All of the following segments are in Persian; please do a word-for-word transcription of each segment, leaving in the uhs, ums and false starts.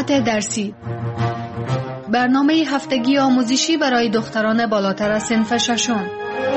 ساعت درسی، برنامه هفتگی آموزشی برای دختران بالاتر از صنف ششم.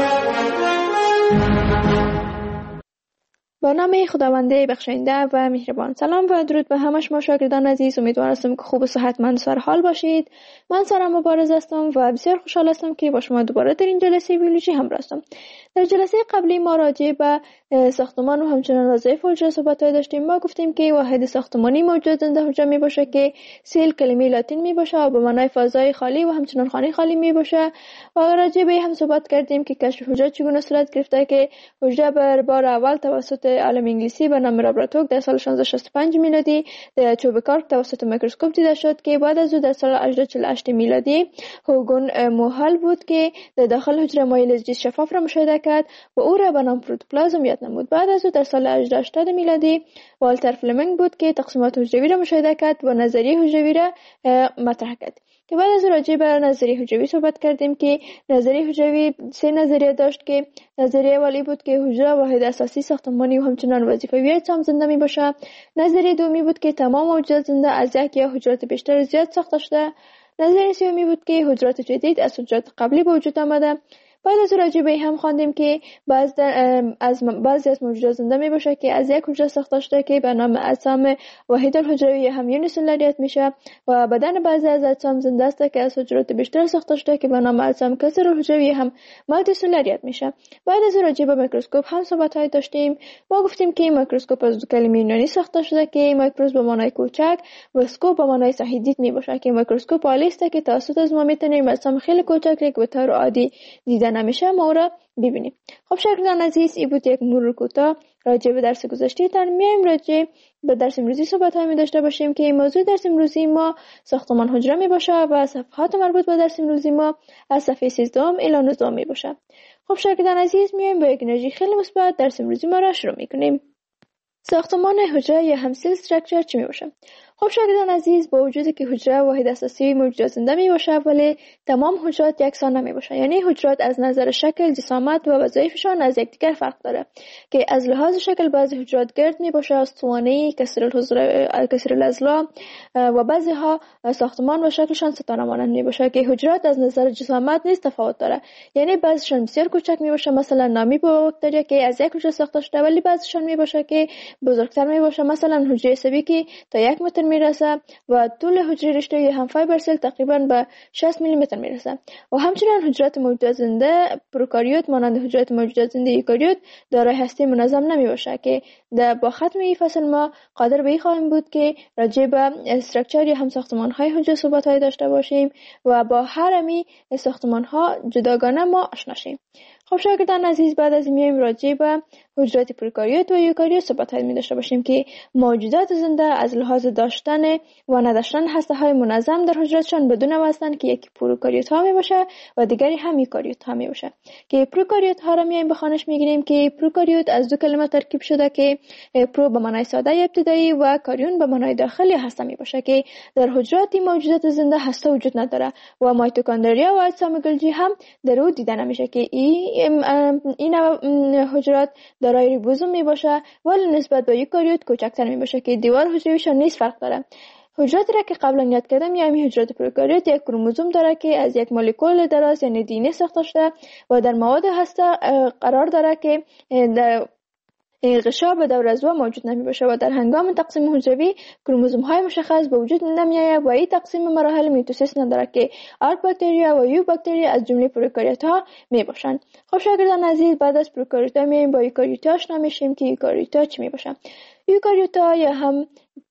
با نام خداونده بخشنده و مهربان. سلام و درود به همه شما شاگردان عزیز. امیدوار هستم که خوب و صحتمند و سرحال باشید. من سارا مبارز هستم و بسیار خوشحال هستم که با شما دوباره در این جلسه بیولوژی همراه هستم. در جلسه قبلی ما راجع به ساختمان و همچنان وظایف حجره صحبت داشتیم. ما گفتیم که واحد ساختمانی موجود زنده حجره می باشه که سیل کلمه لاتین می باشه و به معنای فضای خالی و همچنان خانه خالی می باشه و راجع به هم صحبت کردیم که کشف حجره چگونه صورت گرفته که حجره بر بار اول توسط عالم انگلیسی به نام رابرت هوک در سال شانزده صد و شصت و پنج میلادی در چوب کارک توسط میکروسکوپ دیده شد که بعد از او در سال هزار و هشتصد و چهل و هشت میلادی هوگون موهل بود که در داخل حجره مایع لزجی شفاف را مشاهده کرد و او را به نام پروتوپلازم یاد نمود. بعد از او در سال هزار و هشتصد میلادی والتر فلمنگ بود که تقسیمات حجروی را مشاهده کرد و نظریه حجروی را مطرح کرد. که بعد از راجع به نظریه حجروی صحبت کردیم که نظریه حجروی سه نظریه داشت که نظریه اولی بود که حجره واحد اساسی ساختمانی و همچنان وظیفوی اجسام زنده می باشه. نظریه دومی بود که تمام موجودات زنده از یک یا حجرات بیشتر زیاد ساخته شده. نظریه سومی بود که حجرات جدید از حجرات قبلی به وجود آمده. بعد از راجع به هم خواندیم که بعض از بعضی از موجودات زنده می باشه که از یک حجره ساخته شده که به نام اجسام واحد الحجروی هم یونیسلولاریت میشه و بدن بعضی از اجسام زنده است که از حجرات بیشتر ساخته شده که به نام اجسام کثیر الحجروی هم مالتی سلولاریت میشه. بعد از راجع به میکروسکوپ هم صحبت های داشتیم. ما گفتیم که میکروسکوپ از دو کلمه یونانی ساخته شده که میکروس به معنای کوچک و اسکوپ به معنای صحیح دید می باشه که میکروسکوپ آلی است که توسط از ما میتونیم اجسام خیلی کوچک که به طور عادی دیده نمیشه ما را ببینیم. خب شاگردان عزیز، این بود یک مرور کوتاه راجع به درس گذشته تان. میایم راجع به درس امروزی صحبت های می داشته باشیم که موضوع درس امروزی ما ساختمان حجره می باشه و صفحات مربوط به درس امروزی ما از صفحه سیزده الی نوزده می باشه. خب شاگردان عزیز، میایم با یک انرژی خیلی مثبت درس امروزی ما را شروع میکنیم. ساختمان حجره یا هم سیل استراکچر چی می باشه؟ خب شاگردان عزیز، با وجودی که حجره واحد اساسی موجودات زنده می باشه ولی تمام حجرات یکسان نمی باشه. یعنی حجرات از نظر شکل، جسامت و وظایفشان از یکدیگر فرق داره که از لحاظ شکل بعضی حجرات گرد می باشه، اسطوانه‌ای، کثیر الحجره، کثیر الاضلاع و بعضی ها ساختمان و شکلشان ستاره مانند می باشه که حجرات از نظر جسامت نیز تفاوت داره. یعنی بعضیشان بسیار کوچک می باشه، مثلا نامی باکتریا که از یک حجره ساخته شده، ولی بعضیشان می باشه که بزرگتر می باشه، مثلا حجره عصبی که تا یک متر میرسه و طول حجره رشته هم فایبر سل تقریبا به شصت میلی متر میرسه. و همچنین حجرات موجودات زنده پروکاریوت مانند حجرات موجودات زنده یوکاریوت دارای هسته منظم نمی باشه که با ختم این فصل ما قادر به این خواهیم بود که راجع به استراکچر یا هم ساختمان های حجره صحبت های داشته باشیم و با هر امی ساختمان ها جداگانه ما آشنا شیم. خب شاگردان عزیز، بعد از میایم راجع به حجرات پروکاریوت و یوکاریوت صحبت های می داشته باشیم که موجودات زنده از لحاظ داشتن و نداشتن هسته های منظم در حجراتشان بدون واسطن که یکی پروکاریوت ها می باشه و دیگری هم یوکاریوت ها می باشه. که پروکاریوت ها را میایم به خوانش میگیریم که پروکاریوت از دو کلمه ترکیب شده که پرو به معنای ساده ابتدایی و کاریون به معنای داخلی هسته می باشه که در حجرات موجودات زنده هسته وجود نداره و مایتوکندریا و اجسام گلجی هم در او دیده نمیشه که این این حجرات دارای ریبوزوم می باشه ولی نسبت به یوکاریوت کوچکتر می باشه که دیوار حجرویشان نیز فرق داره. حجراتی را که قبلا یاد کردم یعنی حجرات پروکاریوت یک کروموزوم داره که از یک مولکول دراز یعنی دی ان ای ساخته شده و در مواد هسته قرار داره که در غشا به دور از او موجود نمی باشه و در هنگام تقسیم حجروی کروموزوم های مشخص به وجود نمی آید و این تقسیم مراحل میتوسیس نداره که آرک باکتریا و یو باکتریا از جمله پروکاریوت ها می باشند. خب شاگردان عزیز، بعد از پروکاریوت ها میایم با یوکاریوت ها آشنا میشیم که یوکاریوت ها چی می باشن. یوکاریوت ها یا هم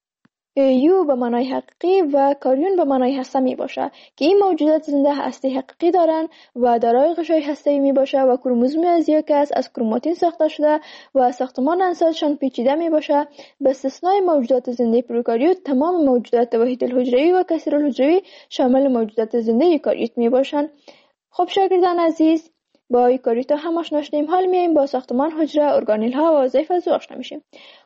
یو به معنای حقیقی و کاریون به معنای هسته می باشه که این موجودات زنده هسته حقیقی دارن و دارای غشای هسته‌ای می باشه و کروموزوم از یک کس از کروماتین ساخته شده و ساختمان انساجشان پیچیده می باشه. به استثنای موجودات زنده پروکاریوت تمام موجودات واحد الحجروی و کثیر الحجروی شامل موجودات زنده یوکاریوت می باشن. خب شاگردان عزیز، با یوکاریوت هم آشنا شدیم. حال میایم با ساختمان حجره، ارگانیل ها و وظایف از او آشنا میشیم.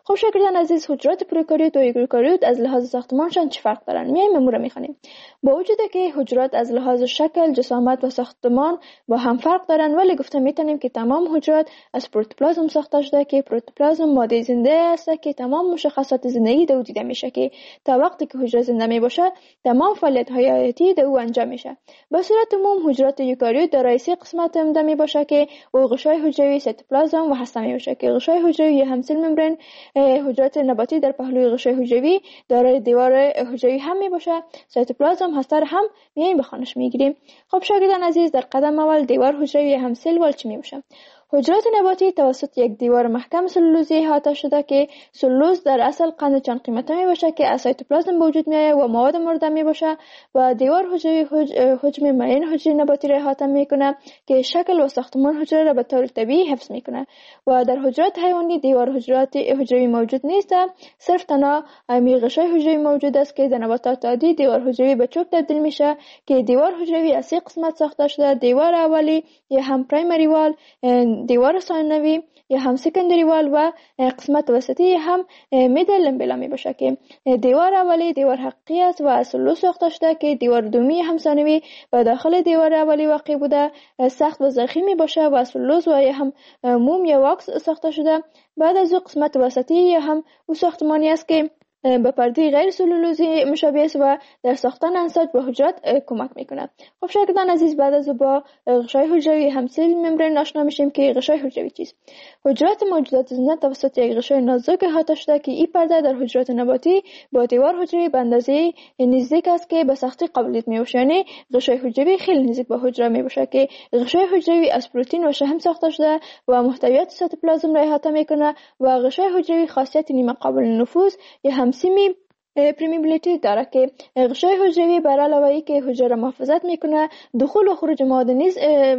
خب شاگردان عزیز، حجرات پروکاریوت و ایوکاریوت از لحاظ ساختمانشان چه فرق دارن؟ میایم امور میخوانیم. با وجود که حجرات از لحاظ شکل، جسامت و ساختمان با هم فرق دارن، ولی گفته میتونیم که تمام حجرات از پروتوپلازم ساخته شده که پروتوپلازم ماده زنده است که تمام مشخصات زندگی در او دیده میشه که تا وقتی که حجره زنده می باشه تمام فعالیت های حیاتی در او انجام میشه. به صورت عموم حجرات یوکاریوت دارای سه قسمت عمده می باشه که او غشای حجروی، سیتوپلازم و هسته می باشه که غشای حجروی یا همسل ممبرین حجرات نباتی در پهلوی غشای حجروی دارای دیوار حجروی هم می باشه. سیتوپلازم هسته را هم میایم بخوانش میگیریم. خب شاگردان عزیز، در قدم اول دیوار حجروی همسل وال چی می باشه؟ حجرات نباتی توسط یک دیوار محکم سلولوزی احاطه شده که سلولوز در اصل قند چند قیمته می باشه که از سیتوپلازم به وجود میآید و مواد مرده می باشه و دیوار حجروی حج... حجم معین حجره نباتی را احاطه میکنه که شکل و ساختمان حجره را به طور طبیعی حفظ میکنه. و در حجرات حیوانی دیوار حجرات حجروی موجود نیست، صرف تنها می غشای حجروی موجود است که در نباتات عادی دیوار حجروی به چوب تبدیل میشه که دیوار حجروی از سه قسمت ساخته شده: دیوار اولی یا هم پرایمری وال، دیوار ثانوی یا هم سکندری وال و قسمت وسطی هم میدل لمبلا می باشه که دیوار اولی دیوار حقیقی است و از سلولوز ساخته شده که دیوار دومی هم ثانوی و داخل دیوار اولی واقع بوده سخت و زخمی می باشه و از سلولوز و یا هم موم یا واکس ساخته شده. بعد از او قسمت وسطی یا هم او ساختمانی است که به پرده غیر سلولوزی مشابه است و در ساختن انساج به حجرات کمک میکنه. خب شاگردان عزیز، بعد از با غشای حجروی همسل ممبرین آشنا میشیم که غشای حجروی چیست. حجرات موجودات زنده توسط یک غشای نازک احاطه شده که این پرده در حجرات نباتی با دیوار حجروی به اندازه نزدیک است که به سختی قابلیت میباشه. یعنی غشای حجروی خیلی نزدیک به حجره میباشه که غشای حجروی از پروتئین و شحم ساخته شده و محتویات سیتوپلازم را احاطه میکنه و غشای حجروی خاصیت نیمه قابل نفوذ یا هم سیمی پرمیبیلیتی داره که غشای حجروی بر علاوه ای که حجره را محافظت میکنه، دخول و خروج مواد نیز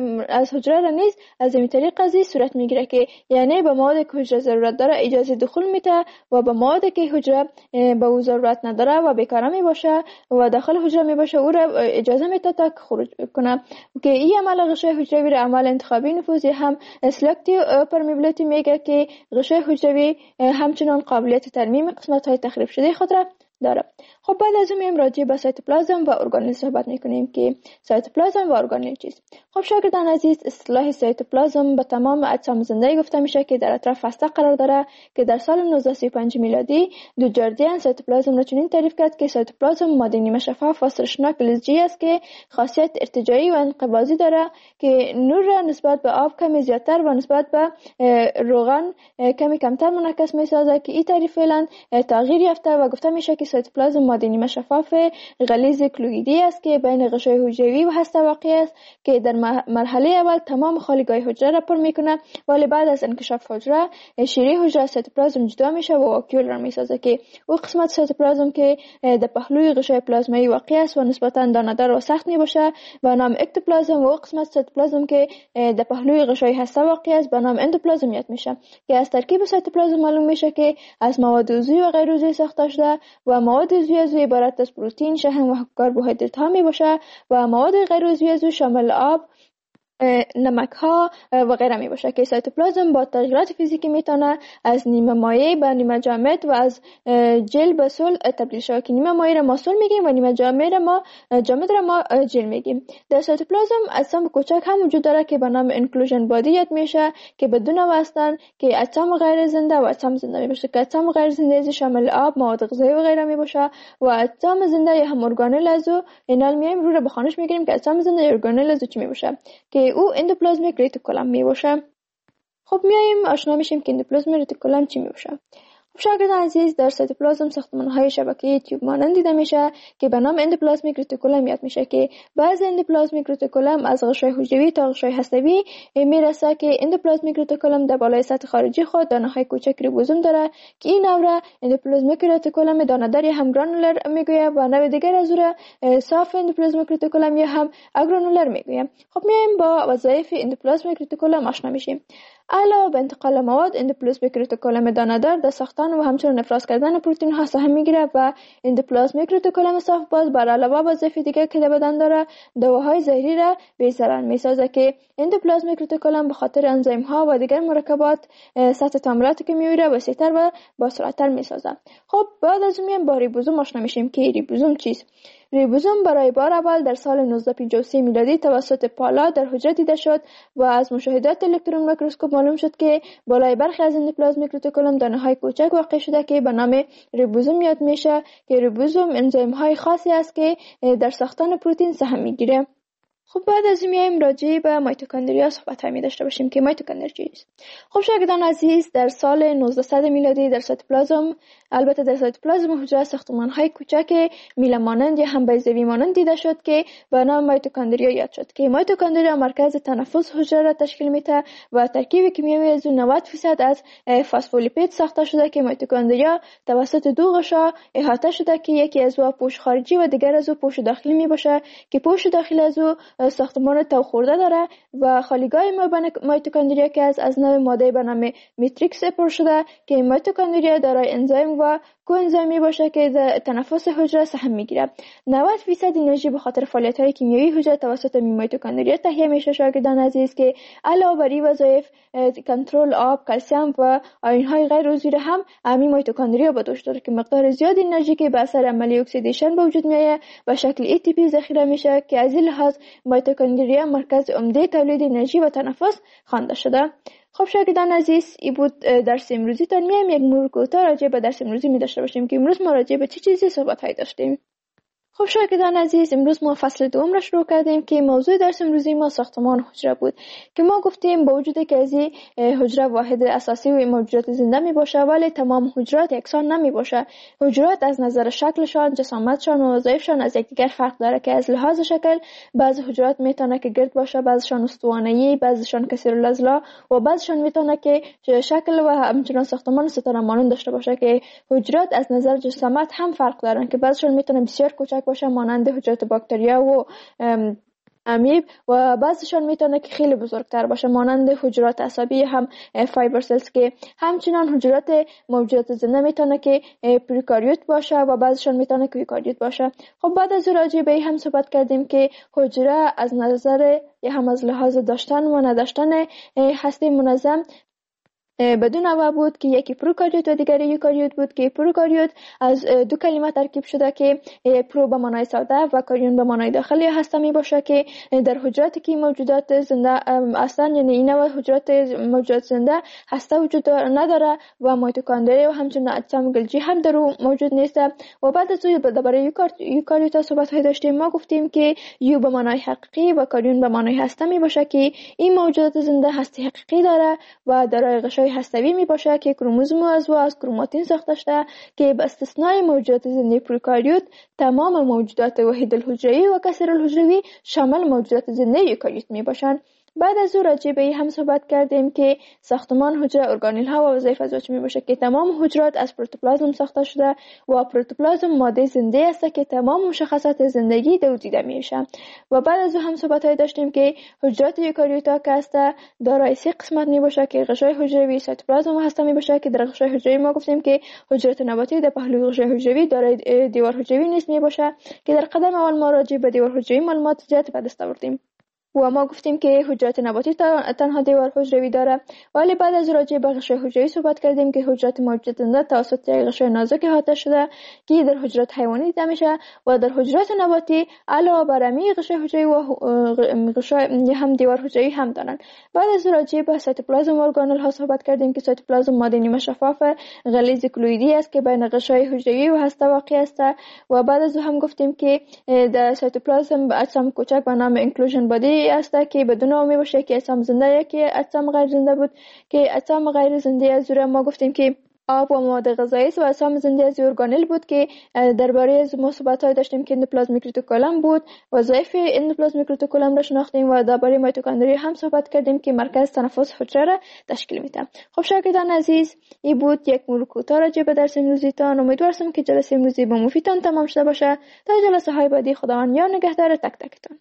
از حجره را نیز از این طریق قضیه صورت میگیره که یعنی به مواد که حجره ضرورت داره اجازه دخول میده و به مواد که حجره به او ضرورت نداره و بیکاره میباشه و داخل حجره میباشه او را اجازه میده تا خروج کنه که این عمل غشای حجروی را عمل انتخابی نفوذ هم سلکتیو پرمیبیلیتی میگه که غشای حجروی همچنان قابلیت ترمیم قسمت های تخریب شده خود را داره. خب بعد از اون میایم راجع به سیتوپلازم و ارگانل صحبت میکنیم که سیتوپلازم و ارگانل چیست. خب شاگردان عزیز، اصطلاح سیتوپلازم به تمام اجسام زنده گفته میشه که در اطراف هسته قرار داره که در سال نوزده سی و پنج میلادی دو جاردین سیتوپلازم را چنین تعریف کرد که سیتوپلازم ماده نیمه شفاف و سرشناک لزجی است که خاصیت ارتجاعی و انقباضی داره که نور را نسبت به آب کمی زیادتر و نسبت به روغن کمی کمتر منعکس میسازه که این تعریف فعلا تغییر یافته و گفته میشه که سیتوپلازم ماده نیمه شفاف غلیظ کلویدی است که بین غشای حجروی و هسته واقع است که در مرحله اول تمام خالیگاه حجره را پر میکنه، ولی بعد از انکشاف حجره شیره حجره سیتوپلازم جدا میشه و واکیول را میسازه که او قسمت سیتوپلازم که در پهلوی غشای پلازمایی واقع است و نسبتا دانه‌دار و سخت میباشه به نام اکتوپلازم و او قسمت سیتوپلازم که در پهلوی غشای هسته واقع است به نام اندوپلازم یاد میشه که از ترکیب سیتوپلازم معلوم میشه که از مواد عضوی و غیر عضوی ساخته شده و مواد عضوی از عبارت از پروتئین، شحم و کربوهیدرات ها می باشه و مواد غیر عضوی از شامل آب، نمک ها و غیره می باشه که سیتوپلازم با تغییرات فیزیکی میتونه از نیمه مایع به نیمه جامد و از جل به صلب تبدیل شه که نیمه مایع را ما صلب میگیم و نیمه جامد را ما جامد را ما جل میگیم. در سیتوپلازم اجسام کوچک هم وجود داره که به نام انکلوژن بادی یاد میشه که بدون واسطن که اجسام غیر زنده و اجسام زنده می باشه که اجسام غیر زنده شامل آب، مواد غذایی و غیره می باشه و اجسام زنده یا هم ارگانل از اینال میایم رو را به خوانش میگیریم که اجسام زنده یا ارگانل از چی می باشه که او اندوپلازمیک ریتیکولم می باشه. خب میایم آشنا میشیم که اندوپلازمیک ریتیکولم چی می باشه. خب شاگردان عزیز، در سیتوپلازم ساختمان‌های شبکه‌ای تیوب مانند دیده میشه که به نام اندوپلازمیک ریتیکولم یاد میشه که بعض اندوپلازمیک ریتیکولم از غشای حجروی تا غشای هسته‌ای میرسه که اندوپلازمیک ریتیکولم در بالای سطح خارجی خود دانه‌های کوچک ریبوزوم داره که این نوع اندوپلازمیک ریتیکولم دانه‌دار هم گرانولر میگویه و نوع دیگر از اون صاف اندوپلازمیک ریتیکولم یا هم اگرانولر میگویه. خب میایم با وظایف اندوپلازمیک ریتیکولم آشنا میشیم. علاوه بر انتقال مواد، اندوپلازمیک رتیکولوم دانه‌دار در ساختن و همچنین افراز کردن پروتئین ها سهم میگیره و اندوپلازمیک رتیکولوم صاف باز بر علاوه بر وظایف دیگه که در بدن داره، دواهای زهری را بی ضرر میسازه که اندوپلازمیک رتیکولوم به خاطر انزیم ها و دیگر مرکبات سطح تعاملات کیمیایی را وسیع‌تر و با سرعت‌تر میسازه. خب بعد از اون با ریبوزوم آشنا میشیم که ریبوزوم چیست. ریبوزوم برای بار اول در سال نوزده پنجاه و سه میلادی توسط پالا در حجره دیده شد و از مشاهدات الکترون میکروسکوپ معلوم شد که بالای برخی از اندوپلازمیک رتیکولوم دانه‌های کوچک واقع شده که به نام ریبوزوم یاد میشه که ریبوزوم انزیم‌های خاصی است که در ساختن پروتئین سهم میگیره. خب بعد از این میایم راجع به میتوکندریا صحبت می داشته باشیم که میتوکندریا چیست. خب شاگردان عزیز، در سال نوزده صد میلادی در سایتوپلازم، البته در سایتوپلازم حجره ساختمان‌های کوچک میله مانند یا هم بیضوی مانند دیده شد که به نام میتوکندریا یاد شد که میتوکندریا مرکز تنفس حجره را تشکیل میده و ترکیب کیمیایی از نود درصد از فسفولیپید ساخته شده که میتوکندریا توسط دو غشا احاطه شده که یکی از او پوش خارجی و دیگر از او پوش داخلی می باشه که پوش داخلی از او ساختمان تو خورده داره و خالیگاه میتوکندریا که از از نوع ماده به نام ماتریکس پر شده که میتوکندریا دارای انزیم و کوانزیمی باشه که در تنفس حجره سهم میگیره. نود درصد انرژی به خاطر فعالیت‌های کیمیایی حجره توسط میتوکندریا تهیه میشه شاگردان عزیز که علاوه بر این وظایف کنترل آب، کلسیم و آیون‌های غیر عضوی هم همین میتوکندریا به دوش داره که مقدار زیاد انرژی که به اثر عملیه اکسیدیشن به وجود میاد به شکل ای تی پی ذخیره میشه که از این لحاظ میتوکندریا مرکز عمده تولید انرژی و تنفس خوانده شده. خب شاگردان عزیز، این بود درس امروزی تان. میایم یک مرور کوتاه راجع به درس امروزی می داشته باشیم که امروز ما راجع به چه چیزی صحبت های داشتیم. خب شاگردان عزیز، امروز ما فصل دوم را شروع کردیم که موضوع درس امروزی ما ساختمان حجره بود که ما گفتیم با وجود که از حجره واحد اساسی و موجودات زنده می باشه ولی تمام حجرات یکسان نمی باشه. حجرات از نظر شکلشان، جسامتشان و وظایفشان از یکدیگر فرق داره که از لحاظ شکل بعضی حجرات میتونه که گرد باشه، بعضیشان استوانه‌ای، بعضیشان کثیرالاضلاع و بعضیشان میتونه که شکل و همچنان ساختمان ستاره مانند داشته باشه که حجرات از نظر جسامت هم فرق دارن که بعضیشان میتونه بسیار کوچک باشه مانند حجرات باکتریا و امیب و بعضیشان میتونه که خیلی بزرگتر باشه مانند حجرات عصبی هم فایبر سلز که همچنان حجرات موجودات زنده میتونه که پروکاریوت باشه و بعضیشان میتونه که یوکاریوت باشه. خب بعد از راجع به هم صحبت کردیم که حجره از نظر یا هم از لحاظ داشتن و نداشتن هسته منظم بدون نوع بود که یکی پروکاریوت و دیگری یوکاریوت بود که پروکاریوت از دو کلمه ترکیب شده که پرو به معنای ساده و کاریون به معنای داخلی هسته می باشه که در حجراتی که موجودات زنده اصلا یعنی این نوع حجرات موجودات زنده هسته وجود نداره و میتوکندریا و همچنین اجسام گلجی هم در موجود نیست. و بعد از اون درباره یوکاریوت صحبت های داشتیم. ما گفتیم که یو به معنای حقیقی و کاریون به معنای هسته می باشه که این موجودات زنده هسته حقیقی داره و دارای غشای هسته‌ای می باشه که کروموزوم از و از کروماتین ساخته شده که به استثنای موجودات زنده پروکاریوت تمام موجودات وحید الحجروی و کثیر الحجروی شامل موجودات زنده یوکاریوت می باشند. بعد از او راجع به هم صحبت کردیم که ساختمان حجره ارگانیل ها و وظایف از می باشه که تمام حجرات از پروتوپلازم ساخته شده و پروتوپلازم ماده زنده است که تمام مشخصات زندگی در او دیده میشه. و بعد از او هم صحبت های داشتیم که حجرات یوکاریوت ها که است دارای سه قسمت می باشه که غشای حجروی، سایتوپلازم و هسته می باشه که در غشای حجروی ما گفتیم که حجرات نباتی در پهلوی غشای حجروی دارای دیوار حجروی نیست می باشه که در قدم اول ما راجع به دیوار حجروی معلومات زیاد به دست آوردیم و ما گفتیم که حجرات نباتی تنها دیوار حجروی داره ولی بعد از راجع به غشای حجروی صحبت کردیم که حجرات موجودات زنده توسط غشای نازک احاطه شده که در حجرات حیوانی دیده میشه و در حجرات نباتی علاوه بر همین غشای حجروی و غشای هم دیوار حجروی هم دارن. بعد از راجع به سایتوپلازم و ارگانل ها صحبت کردیم که سایتوپلازم ماده نیمه شفاف غلیظ کلویدی است که بین غشای حجروی و هسته واقع است و بعد از هم گفتیم که در سایتوپلازم اجسام کوچک به نام انکلوژن بادی است که بدون او می باشه که اجسام زنده یکی اجسام غیر زنده بود که اجسام غیر زنده از ما گفتیم که آب و مواد غذایی و اجسام زنده از ارگانل بود که درباره از ما صحبت های داشتیم که اندوپلازمیک رتیکولوم بود، وظایف اندوپلازمیک رتیکولوم را شناختیم و درباره میتوکندریا هم صحبت کردیم که مرکز تنفس حجره را تشکیل میده. خب شاگردان عزیز، این بود یک مرور کوتاه راجع به درس امروزیتان. امیدوارم که جلسه امروزی با مفیدتان تمام شده باشه. تا جلسه های بعدی خداوند یار نگهدار تک تکتان.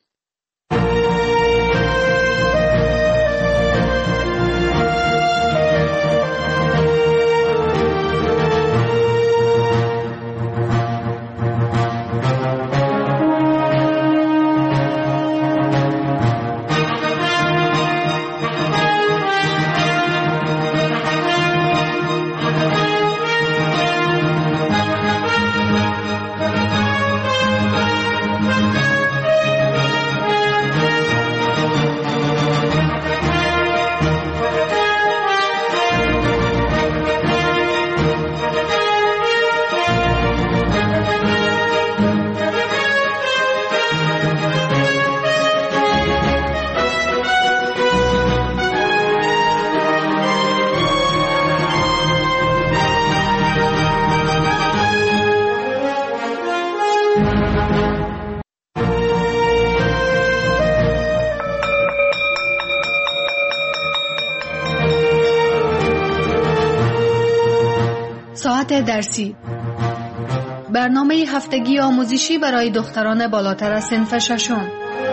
ساعت درسی، برنامه هفتگی آموزشی برای دختران بالاتر از صنف ششم.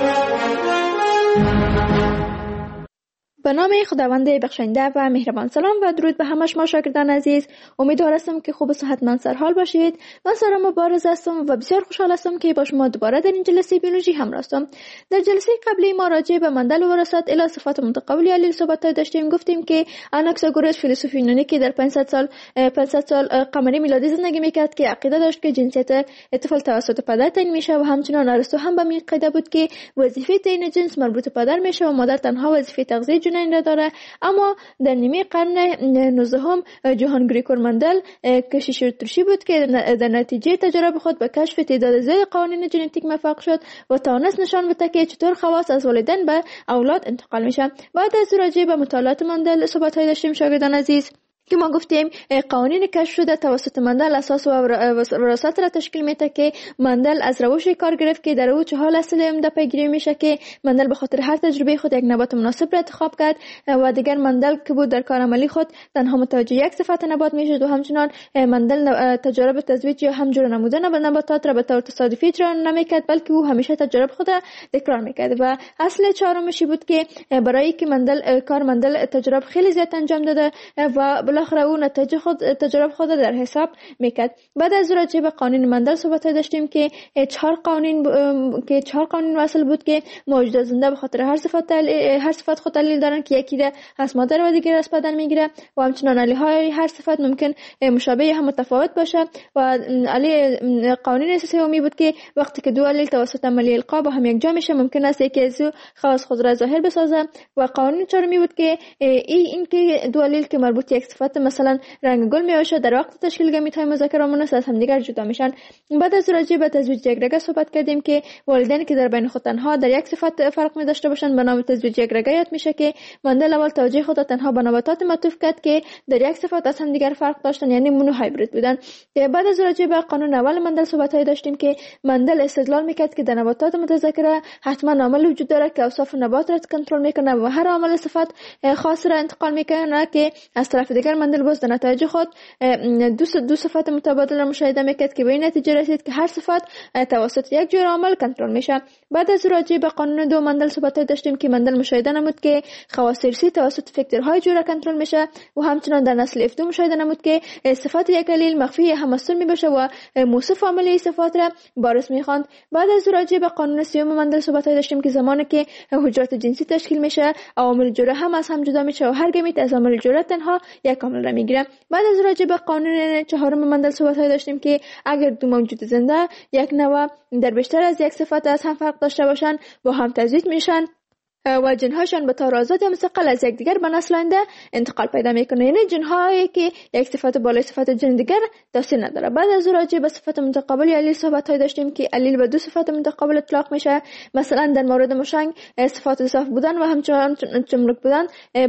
به نام خداوند بخشنده و مهربان. سلام و درود به همه شما شاگردان عزیز. امیدوار هستم که خوب و صحتمند سرحال باشید. من سارا مبارز هستم و بسیار خوشحال هستم که با شما دوباره در این جلسه بیولوژی همراه هستم. در جلسه قبلی ما راجع به مندل و وراثت الی صفات متقابل علیل صحبت داشتیم. گفتیم که آناکساگوروس فیلسوف یونانی که در پانصد سال پانصد سال قمری میلادی زندگی میکرد که عقیده داشت که جنسیت طفل توسط پدر تعیین میشه و همچنین ارسطو هم به این عقیده بود که وظیفه تعیین جنس مربوط به پدر میشه و مادر تنها وظیفه تغذیه جنین را داره. اما در نیمه قرن نوزدهم جوهان گریگور مندل کشیش ترشی بود که در نتیجه تجربه خود به کشف تعداد زیاد قوانین ژنتیک موفق شد و توانست نشان بده که چطور خواص از والدین به اولاد انتقال میشه. بعد از راجع به مطالعات مندل صحبت‌های داشتیم شاگردان عزیز که ما گفتیم قوانین کشف شده توسط مندل اساس و وراثت را تشکیل میده که مندل از روش کار گرفت که در او چه حال اصل عمده پیگیری میشه که مندل به خاطر هر تجربه خود یک نبات مناسب را انتخاب کرد و دیگر مندل که بود در کار عملی خود تنها متوجه یک صفت نبات میشد و همچنان مندل تجارب تزویج یا همجور نمودن نباتات را به طور تصادفی اجرا نمیکرد بلکه او همیشه تجربه خود تکرار میکرد. و اصل چهارمش بود که برای که مندل کار مندل تجربه خیلی زیاد انجام داده و بالاخره او نتیجه خود تجربه خود در حساب میکرد. بعد از راجع به قانون مندل صحبت داشتیم که چهار قانون ب... که چهار قانون اصل بود که موجودات زنده به خاطر هر صفت هر صفت خود دلیل دارن که یکی را از مادر و دیگر از پدر میگیره و همچنین علی های هر صفت ممکن مشابه یا هم متفاوت باشه. و علی قانون سومی بود که وقتی که دو علیل توسط عملیه القا با هم یک جا میشه ممکن است یکی از خواص خود را ظاهر بسازه. و قانون چهارمی بود که این این که دو علیل که مربوط یک صفت مثلا رنگ گل میشه در وقت تشکیل گمیت های مذکر و مؤنث از همدیگر جدا میشن. بعد از راجع به تزویج یکرگه صحبت کردیم که والدین که در بین خود تنها در یک صفت فرق می داشته باشند به نام تزویج یکرگه یاد میشه که مندل اول توجه خود تنها به نباتات معطوف کرد که در یک صفت از همدیگر فرق داشتن یعنی مونو هایبرید بودن. بعد از راجع به قانون اول مندل صحبت های داشتیم که مندل استدلال میکرد که در نباتات متذکره حتما عامل وجود داره که اوصاف نبات را کنترل میکنه و هر عامل صفت خاص را انتقال میکنه که از طرف دیگر مندل باز در نتایج خود دو دو صفات متبادل را مشاهده میکرد که به این نتیجه رسید که هر صفت توسط یک جور عامل کنترل میشه. بعد از راجع به قانون دو مندل صحبت داشتیم که مندل مشاهده نمود که خواص ارثی توسط فاکتورهای جور کنترل میشه و همچنین در نسل اف دو مشاهده نمود که صفات یک علیل مخفی هم مستور میباشه و موصف عاملی صفات را بارز میخواند. بعد از راجع به قانون سوم مندل صحبت داشتیم که زمانی که حجرات جنسی تشکیل میشه عوامل جوره هم از هم جدا میشه و هر گمیت از عامل جوره تنها یک عامل را میگیره. بعد از راجع به قانون چهارم مندل صحبت داشتیم که اگر دو موجود زنده یک نوع در بیشتر از یک صفت از هم فرق داشته باشن با هم تزویج میشن و جنهاشان به طور آزاد یا مستقل از یکدیگر به نسل آینده انتقال پیدا میکنه. یعنی جنهایی که یک صفت بالای صفت جن دیگر تاثیر نداره. بعد از راجع به صفت متقابل علیل صحبت داشتیم که علیل به دو صفت متقابل اطلاق میشه. مثلا در مورد مشنگ صفات صاف بودن و همچنین چملک بودن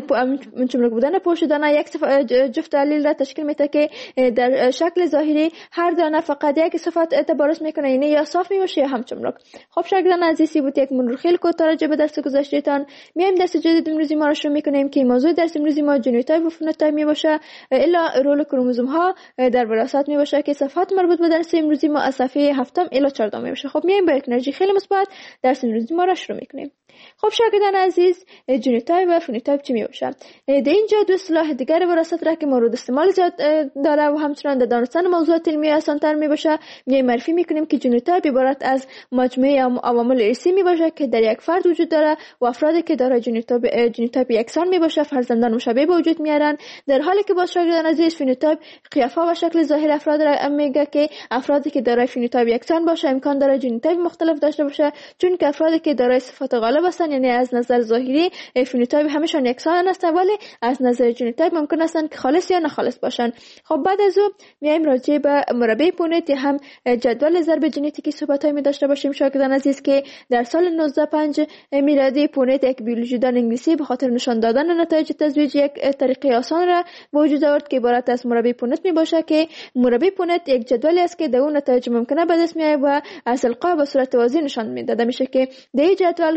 چملک بودن پوشیدن یک صفت جفت علیل را تشکیل میده که در شکل ظاهری هر دانه فقط یک صفت تبارز میکنه یعنی یا صاف میشه یا هم چملک. خب شاگردان عزیزی بود یک مرور خیلی کوتاه راجع به درس گذشته میایم درس جدید امروزی ما را شروع میکنیم که موضوع درس امروزی ما ژنوتایپ و فنوتایپ میباشه الا رول کروموزوم ها در وراثت میباشه که صفحات مربوط به درس امروزی ما از صفحه هفتم الی چهاردهم میباشه. خب میایم با یک انرژی خیلی مثبت درس امروزی ما را شروع میکنیم. خب شاگردان عزیز ژنوتایپ و فنوتایپ چی میباشه؟ در اینجا دو اصطلاح دیگر وراثت را که مورد استعمال زیاد داره و همچنین در دانستن موضوعات علمی آسان‌تر میباشه میایم معرفی میکنیم که ژنوتایپ عبارت از مجموعه عوامل ارثی میباشه که در یک فرد وجود داره و افرادی که دارای ژنوتایپ ژنوتایپ یکسان میباشه فرزندان مشابه به وجود میارن، در حالی که باز شاگردان عزیز فنوتایپ قیافه و شکل ظاهر افراد را میگه که افرادی که دارای فنوتایپ یکسان باشه امکان داره ژنوتایپ مختلف داشته باشه چون که افرادی که دارای صفات غالب هستن یعنی از نظر ظاهری فنوتایپ همشون یکسان هستن ولی از نظر ژنوتایپ ممکن هستن که خالص یا ناخالص باشن. خب بعد از او میایم راجع به مربع پونت هم جدول ضرب ژنتیکی صحبتایی می داشته باشیم شاگردان عزیز که در سال نوزده پنج میلادی پونت یک بیولوژیدان انگلیسی به خاطر نشان دادن نتایج تزویج یک طریقه آسان را وجود آورد که عبارت از مربع پونت می باشه که مربع پونت یک جدولی است که در اون نتایج ممکنه به دست میاد و از القا به صورت واضح نشان میداده میشه که در این جدول که شاگردان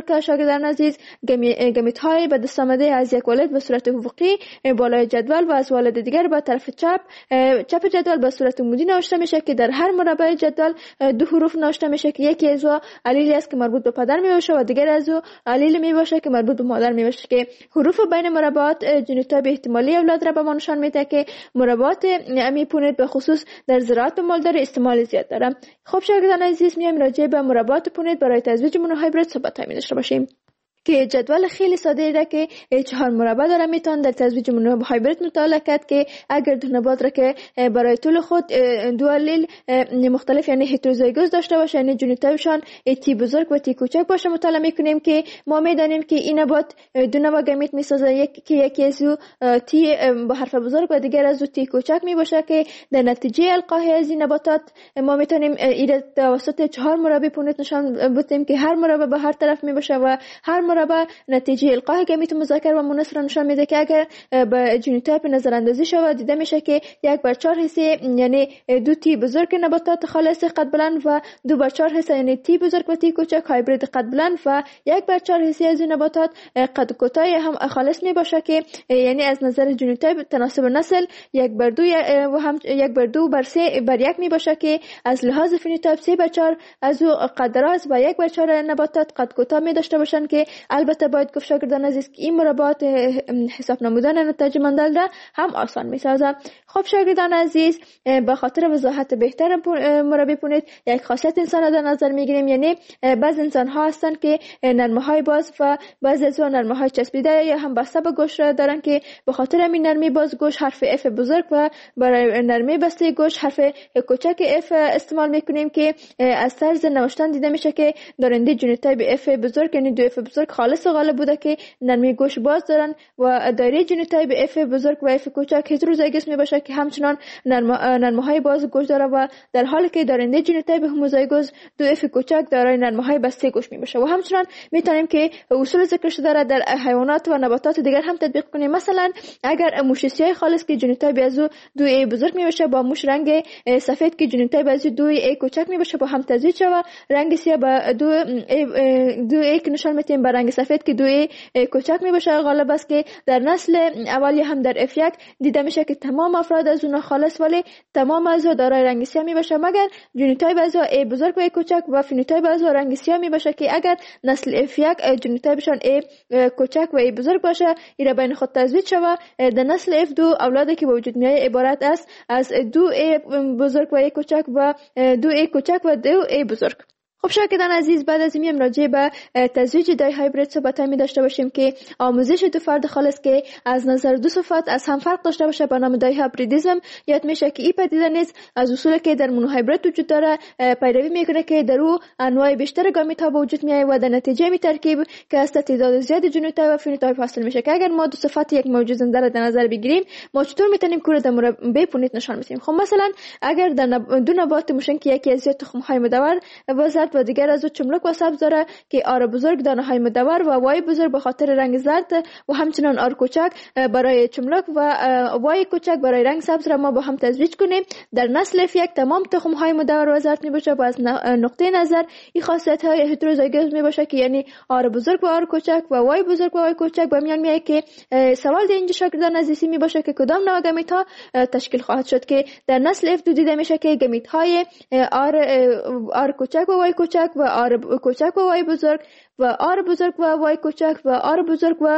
شاگردان عزیز، گمیت های به دست آمده از یک والد به صورت افقی بالای جدول و از والد دیگر به طرف چپ چپ جدول به صورت عمودی نوشته میشه که در هر مربع جدول دو حروف نوشته میشه که یکی از او علیلی است که مربوط به پدر میباشه و دیگر از او علیل میباشه که مربوط به مادر میباشه، که حروف بین مربعات ژنوتایپ احتمالی اولاد را به ما نشان میده که مربعات امی پونت به خصوص در زراعت و مالداری استعمال زیاد داره. خب شاگردان عزیز، میایم راجع به مربعات پونت برای تزویج مونوهایبرید صحبت می داشته باشیم که جدول خیلی ساده را که چهار مربع داره میتون در تزویج مونوهایبرید مطالعه کرد که اگر دو نبات را که برای طول خود دو الیل مختلف یعنی هتروزایگوس داشته باشه، یعنی ژنوتایپشان تی بزرگ و تی کوچک باشه، مطالعه میکنیم که ما میدانیم که این نبات دو نوع گمیت میسازه، یک که یکی از او تی با حرف بزرگ و دیگر از او تی کوچک میباشه که در نتیجه القاح از این نباتات ما میتونیم این توسط چهار مربع پونت نشان بدیم که هر مربع به هر طرف میباشه و هر مربع نتیجه القاح گمیت مذکر و مؤنث را نشان میده که اگر به ژنوتایپ نظر اندازی شود دیده میشه که یک بر چهار حصه یعنی دو تی بزرگ نباتات خالص قد بلند و دو بر چهار حصه یعنی تی بزرگ و تی کوچک هایبرید قد بلند و یک بر چهار حصه از این نباتات قد کوتاه هم خالص میباشه که یعنی از نظر ژنوتایپ تناسب نسل یک بر دو و هم یک بر دو بر سه بر یک میباشه که از لحاظ فنوتایپ سه بر چهار از او قد دراز و یک بر چهار نباتات قد کوتاه می داشته باشند که البته باید گفت شاگردان عزیز که این مربعات حساب نمودن نتایج مندل را هم آسان میسازه. خب شاگردان عزیز، به خاطر وضاحت بهتر مربع پونت یک خاصیت انسان در نظر میگیریم، یعنی بعض انسان ها هستند که نرمه های باز و بعضی از نرمه های چسبیده یا هم بسته به گوش را دارن که به خاطر همین نرمی باز گوش حرف اف بزرگ و برای نرمی بسته گوش حرف کوچک اف استعمال میکنیم که از طرز نوشتن دیده میشه که دارنده ژنوتایپ اف بزرگ یعنی دو اف بزرگ خالص غالب بوده که نرمی گوش باز دارن و دایره ژنوتایپ اف بزرگ و اف کوچک هتروزایگوس میباشه که همچنان نرمه نرمه های باز گوش داره و در حالی که دارنده ژنوتایپ هوموزایگوس دو اف کوچک دارای نرمه های بسته گوش میباشه. و همچنان میتونیم که اصول ذکر شده را در حیوانات و نباتات دیگر هم تطبیق کنیم. مثلا اگر موشسیای خالص که ژنوتایپ از دو ای بزرگ میباشه با موش رنگ سفید که ژنوتایپ از دو ای کوچک میباشه با هم تزویج شود، رنگ سیاه با دو ای دو ای که نشان میتیم با رنگ سفید که دو ای کوچک میباشه. غالب است که در نسل اولی هم در اف یک دیده میشه که تمام افراد از اون خالص ولی تمام از دارای رنگ سیاه میباشه مگر ژنوتایپ از ای بزرگ و ای کوچک و فنوتایپ از رنگ سیاه میباشه که اگر نسل اف یک ژنوتایپشان ای کوچک و ای بزرگ باشه ایرا بین خود تزویج شود، در نسل اف دو اولادی که به وجود میاد عبارت است از دو ای بزرگ و ای کوچک و دو ای کوچک و دو ای بزرگ. خب شاگردان عزیز، بعد از این راجع به تزویج دای هایبرید صحبت می داشته باشیم که آموزش دو فرد خالص که از نظر دو صفات از هم فرق داشته باشه به نام دای هایبریدیسم یاد میشه که این پدیده نیز از اصولی که در مونوهایبرید وجود داره پیروی میکنه که در او انواع بیشتر گامیت ها به وجود میاد و در نتیجه می ترکیب که از تعداد زیاد ژنوتایپ و فنوتایپ حاصل میشه که اگر ما دو صفات یک موجود زنده را در نظر بگیریم ما چطور میتونیم کور در مربع پونت نشان بدیم؟ خب مثلا اگر در دو نبات موشن که یکی از تخم های مدور و و دیگر از چملک و سبز داره که آر بزرگ دانه های مدور و وای بزرگ به خاطر رنگ زرد و همچنان آر کوچک برای چملک و وای کوچک برای رنگ سبز را ما با هم تزویج کنیم، در نسل اف یک تمام تخم های مدور و زرد می باشه و از نقطه نظر این خاصیت های هتروزایگوس می باشه که یعنی آر بزرگ و آر کوچک و وای بزرگ و وای کوچک به میان میاد که سوال در اینجا شاگردان عزیزی می باشه که کدام نوع گمیت ها تشکیل خواهد شد که در نسل اف دو دیده میشه که گمیت های آر آر کوچک و وای کوچک و آر کوچک و وای بزرگ و آر بزرگ و وای کوچک و آر بزرگ و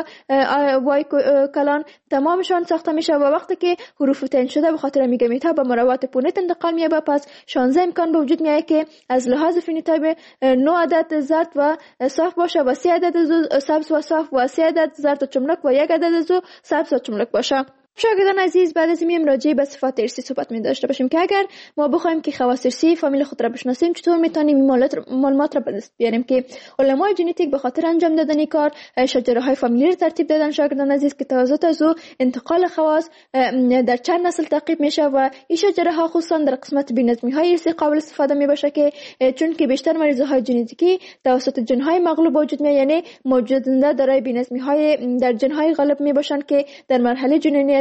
وای کلان تمامشان ساخته میشه و وقتی که حروف تعیین شده به خاطر میگمیت ها به مربعات پونت انتقال میشه پس شانزده امکان به وجود میاد که از لحاظ فنوتایپ نه عدد زرد و صاف باشه و سه عدد سبز و صاف و سه عدد زرد و چملک و یک عدد زو سبز و چملک باشه. شاگردان عزیز، بعد از این راجع به صفات ارثی صحبت می داشته باشیم که اگر ما بخوایم که خواص ارثی فامیل خود را بشناسیم چطور میتونیم این معلومات را به دست بیاریم که علمای ژنتیک به خاطر انجام دادن کار شجره های فامیلی را ترتیب دادن شاگردان عزیز که توسط از او انتقال خواص در چند نسل تعقیب میشه و این شجره ها خصوصا در قسمت بی‌نظمی های ارثی قابل استفاده می باشه که چون که بیشتر مریض های ژنتیکی توسط جن های مغلوب وجود میاد، یعنی موجودنده دارای بی‌نظمی های در جن های غالب می باشند که در مرحله جنینی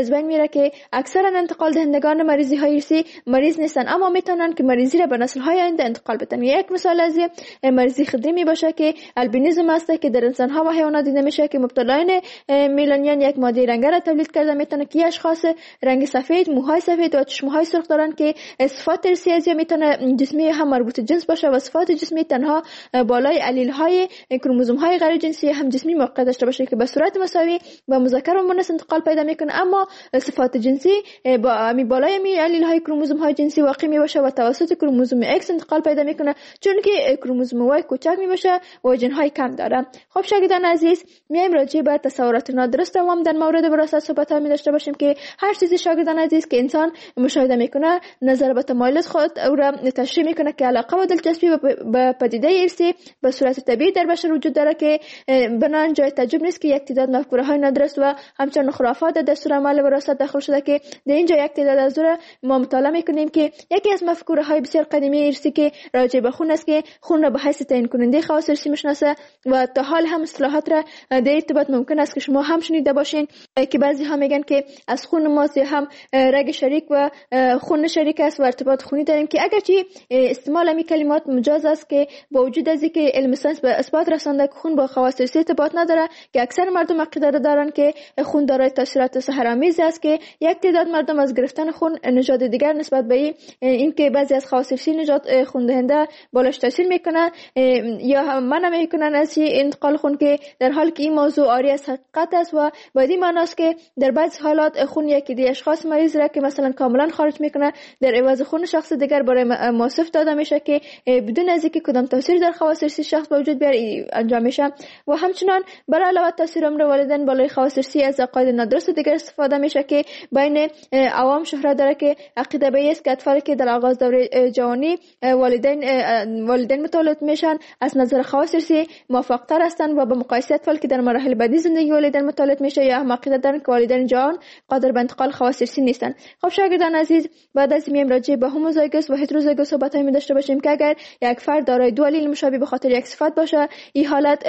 از بین میره که اکثرا انتقال دهندگان مریضی های ارثی مریض نیستن، اما میتونن که مریضی را به نسل های آینده انتقال بدن. یک مثال از مریضی خدری می باشه که البینیزم است که در انسان ها و حیوانات دیده میشه که مبتلایان میلانیان یک ماده رنگی را تولید کرده میتونه که اشخاص رنگ سفید، موهای سفید و چشمهای سرخ دارن که صفات ارثی از میتونه جسمی هم مربوط جنس باشه و صفات جسمی تنها بالای علیل های کروموزوم های غیر جنسی هم جسمی موقع داشته باشه که به صورت مساوی به مذکر و مؤنث انتقال پیدا میکنه، اما صفات جنسی با می بالای می علیل های کروموزوم های جنسی واقع می باشه و توسط کروموزوم ایکس انتقال پیدا میکنه، چون که کروموزوم وای کوچک می باشه و جن های کم داره. خب شاگردان عزیز، میایم راجع به تصورات نادرست عوام در مورد وراثت صحبت ها می داشته باشیم که هر چیزی شاگردان عزیز که انسان مشاهده میکنه نظر به تمایلات خود او را تشریح میکنه که علاقه و دلچسپی به پدیده ارثی به صورت طبیعی در بشر وجود داره که بنان جای تعجب نیست که یک تعداد مفکوره های نادرست و همچنین خرافات در دستور عمل وراثت داخل شده که در اینجا یک تعداد از را ما مطالعه میکنیم که یکی از مفکوره های بسیار قدیمی ارثی که راجع به خون است که خون را به حیث تعیین کننده خواص ارثی میشناسه و تا حال هم اصطلاحات را در ارتباط ممکن است که شما هم شنیده باشین که بعضی ها میگن که از خون ما هم رگ شریک و خون شریک است و ارتباط خونی داریم که اگرچه استعمال این کلمات مجاز است که با وجود از اینکه علم ساینس به اثبات رسانده که خون با خواص ارثی ارتباط نداره که اکثر مردم عقیده دارن که خون دارای تاثیرات سحرآمیز است که یک تعداد مردم از گرفتن خون نژاد دیگر نسبت به اینکه بعضی از خواص ارثی نژاد خون دهنده بالاش تاثیر میکنه یا منع میکنن از انتقال خون، که در حالی که این موضوع عاری از حقیقت است و با این معنی است که در بعضی حالات خون یکی دی اشخاص مریض را که مثلا کاملا خارج میکنه در عوض خون شخص دیگر برای موصف داده میشه که بدون از اینکه کدام تاثیر در خواص ارثی شخص وجود بیاره انجام میشه. و همچنان برای علاوه تاثیر عمر والدین بالای خواص ارثی از عقاید نادرست دیگر استفاده میشه که بین عوام شهرت داره که عقیده به است که اطفالی که در آغاز دوره جوانی والدین والدین متولد میشن از نظر خواص ارثی موفق‌تر هستند و به مقایسه اطفالی که در مراحل بعدی زندگی والدین متولد میشه یا هم عقیده دارن که والدین جوان قادر به انتقال خواص ارثی نیستن. خب شاگردان عزیز، بعد از میایم راجع به هوموزایگوس و هتروزایگوس صحبت می داشته باشیم که اگر یک فرد دارای دو علیل مشابه به خاطر یک صفت باشه، این حالت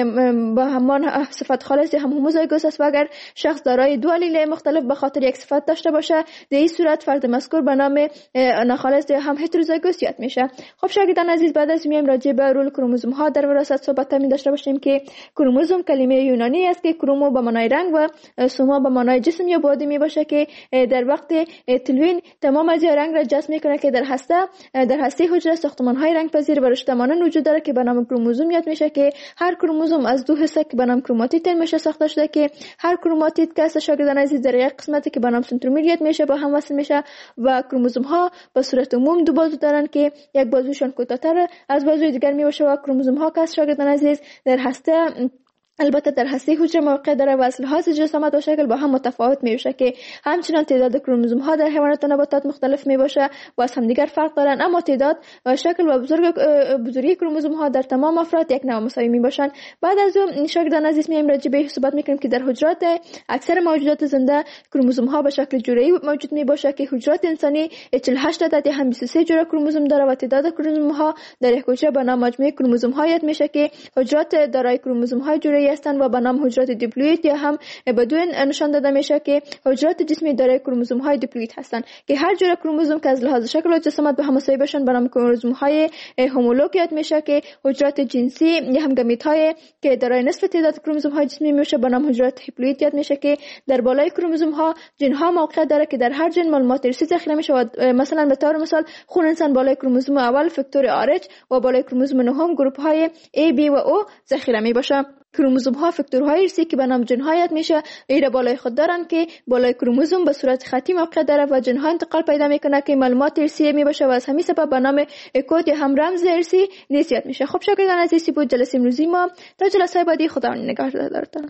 با همان صفت خالص هم هوموزایگوس است و اگر شخص دارای دو علیل مختلف به خاطر یک صفت داشته باشه، در این صورت فرد مذکور به نام ناخالص هم هتروزایگوس یاد میشه. خب شاگردان عزیز، بعد از میایم راجع به رول کروموزوم ها در وراثت صحبت می داشته باشیم که کروموزوم کلمه یونانی است که کرومو به معنای رنگ و سوما به معنای جسم یا بادی می باشه که در وقت تلوین تمام از رنگ را جذب میکنه که در هسته در هسته حجره ساختمان های رنگ پذیر و رشته مانند وجود داره که به نام کروموزوم یاد میشه که هر کروموزوم از دو حصه که به نام کروماتید میشه ساخته شده که هر کروماتید که شاگردان عزیز در یک قسمتی که به نام سنترومیر یاد میشه با هم وصل میشه و کروموزوم ها به صورت عموم دو بازو دارن که یک بازوشون کوتاه‌تر از بازوی دیگر میباشه و کروموزوم ها که شاگردان عزیز در هسته البته در هسته حجره موقع داره و از لحاظ جسامت و شکل با هم متفاوت میشه که همچنان تعداد کروموزوم ها در حیوانات و نباتات مختلف میباشه و از هم دیگر فرق دارن، اما تعداد و شکل و بزرگ بزرگی کروموزوم ها در تمام افراد یک نوع مساوی میباشن. بعد از اون شاگردان عزیز میایم راجع به صحبت میکنیم که در حجرات اکثر موجودات زنده کروموزوم ها به شکل جوره‌ای موجود میباشه که حجرات انسانی چهل و هشت عدد هم بیست و سه جوره کروموزوم داره و تعداد کروموزوم ها در یک حجره به نام مجموعه کروموزوم ها یاد میشه که حجرات دارای کروموزوم های جوره‌ای هستند و به نام حجرات دیپلوئید یا هم به دو نشان داده میشه که حجرات جسمی دارای کروموزوم های دیپلوئید هستند که هر جوره کروموزوم که از لحاظ شکل و جسامت به هم مساوی باشن به نام کروموزوم های هومولوگ یاد میشه که حجرات جنسی یا هم گامیت های که دارای نصف تعداد کروموزوم های جسمی میشه به نام حجرات هپلوئید یاد میشه که در بالای کروموزوم ها جن ها موقع داره که در هر جن معلومات ارثی ذخیره میشه و مثلا به طور مثال خون انسان بالای کروموزوم اول فاکتور آرچ و بالای کروموزوم نهم گروپ های A B و O ذخیره میباشه. کروموزوم ها فاکتورهای ارثی که به نام جن ها یاد میشه ایره بالای خود دارن که بالای کروموزوم به صورت خطی موقع داره و جن ها انتقال پیدا میکنه که معلومات ارثی میباشه و از همین سبب به نام کد یا هم رمز ارثی نیز یاد میشه. خب شاگردان عزیزی بود جلسه امروزی ما. تا جلسه بعدی خدا نگهدارتان.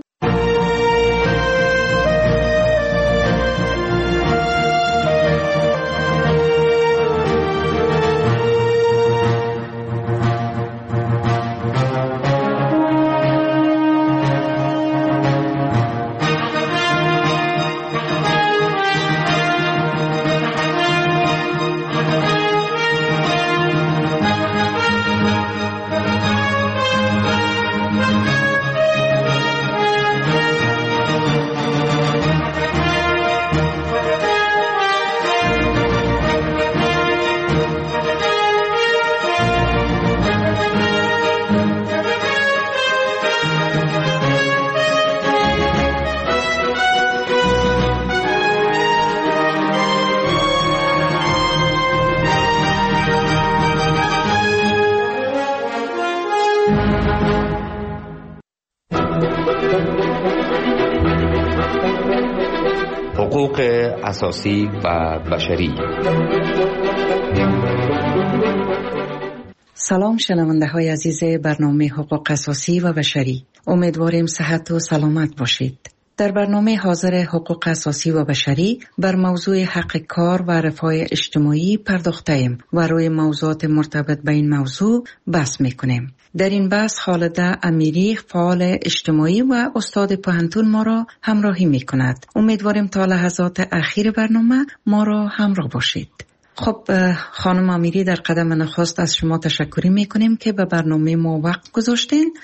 حقوق اساسی و بشری. سلام شنونده های عزیز برنامه حقوق اساسی و بشری، امیدواریم صحت و سلامت باشید. در برنامه حاضر حقوق اساسی و بشری بر موضوع حق کار و رفاه اجتماعی پرداخته‌ایم و روی موضوعات مرتبط به این موضوع بحث می‌کنیم. در این بحث خالده امیری، فعال اجتماعی و استاد پوهنتون ما را همراهی می‌کند. امیدواریم تا لحظات اخیر برنامه ما را همراه باشید. خب خانم امیری، در قدم نخست از شما تشکر میکنیم که به برنامه ما وقت گذاشتین.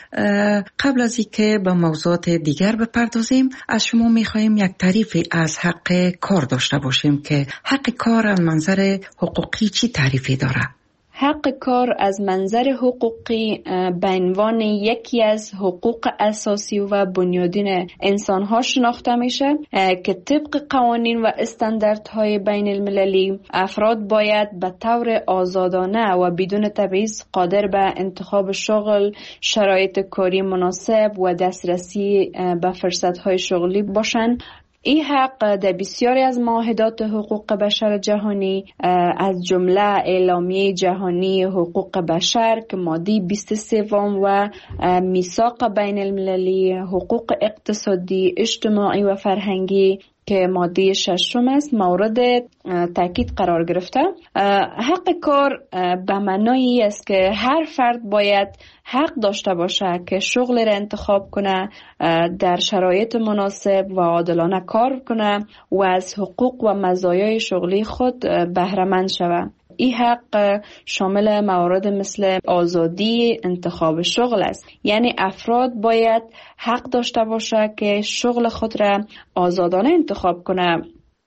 قبل از اینکه به موضوعات دیگر بپردازیم، از شما میخواهیم یک تعریفی از حق کار داشته باشیم که حق کار از منظر حقوقی چی تعریفی داره؟ حق کار از منظر حقوقی به عنوان یکی از حقوق اساسی و بنیادین انسان‌ها شناخته میشه که طبق قوانین و استانداردهای بین المللی افراد باید به طور آزادانه و بدون تبعیض قادر به انتخاب شغل، شرایط کاری مناسب و دسترسی به فرصت‌های شغلی باشند. این حق در بسیاری از معاهدات حقوق بشر جهانی از جمله اعلامیه جهانی حقوق بشر که ماده بیست و سه و میثاق بین المللی حقوق اقتصادی، اجتماعی و فرهنگی که ماده ششم است مورد تاکید قرار گرفته. حق کار به معنای است که هر فرد باید حق داشته باشه که شغل را انتخاب کنه، در شرایط مناسب و عادلانه کار کنه و از حقوق و مزایای شغلی خود بهره مند شود. این حق شامل موارد مثل آزادی انتخاب شغل است، یعنی افراد باید حق داشته باشه که شغل خود را آزادانه انتخاب کنه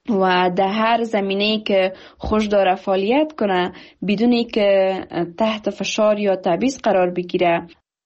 و در هر زمینه‌ای که خوش داره فعالیت کنه بدون که تحت فشار یا تبعیض قرار بگیره.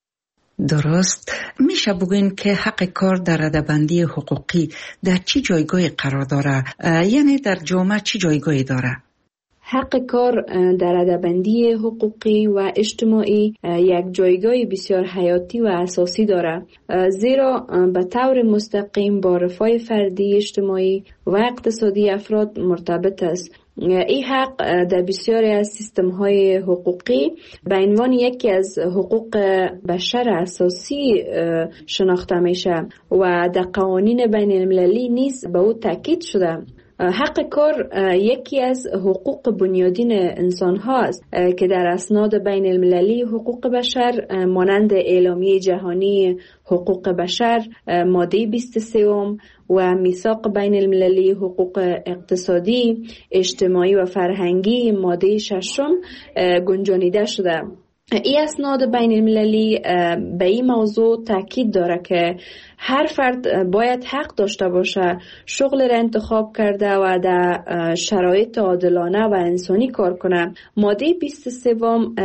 درست. میشه بگوین که حق کار در رده‌بندی حقوقی در چی جایگاهی قرار داره؟ یعنی در جامعه چی جایگاهی داره؟ حق کار در رده‌بندی حقوقی و اجتماعی یک جایگاه بسیار حیاتی و اساسی دارد، زیرا به طور مستقیم با رفاه فردی، اجتماعی و اقتصادی افراد مرتبط است. این حق در بسیاری از سیستم‌های حقوقی به عنوان یکی از حقوق بشر اساسی شناخته میشه و در قوانین بین المللی نیز به او تاکید شده. حق کار یکی از حقوق بنیادین انسان هاست که در اسناد بین المللی حقوق بشر مانند اعلامیه جهانی حقوق بشر ماده بیست و سه و میثاق بین المللی حقوق اقتصادی، اجتماعی و فرهنگی ماده ششم گنجانیده شده. این اسناد بین المللی به این موضوع تاکید داره که هر فرد باید حق داشته باشه شغل را انتخاب کرده و در شرایط عادلانه و انسانی کار کنه. ماده بیست و سه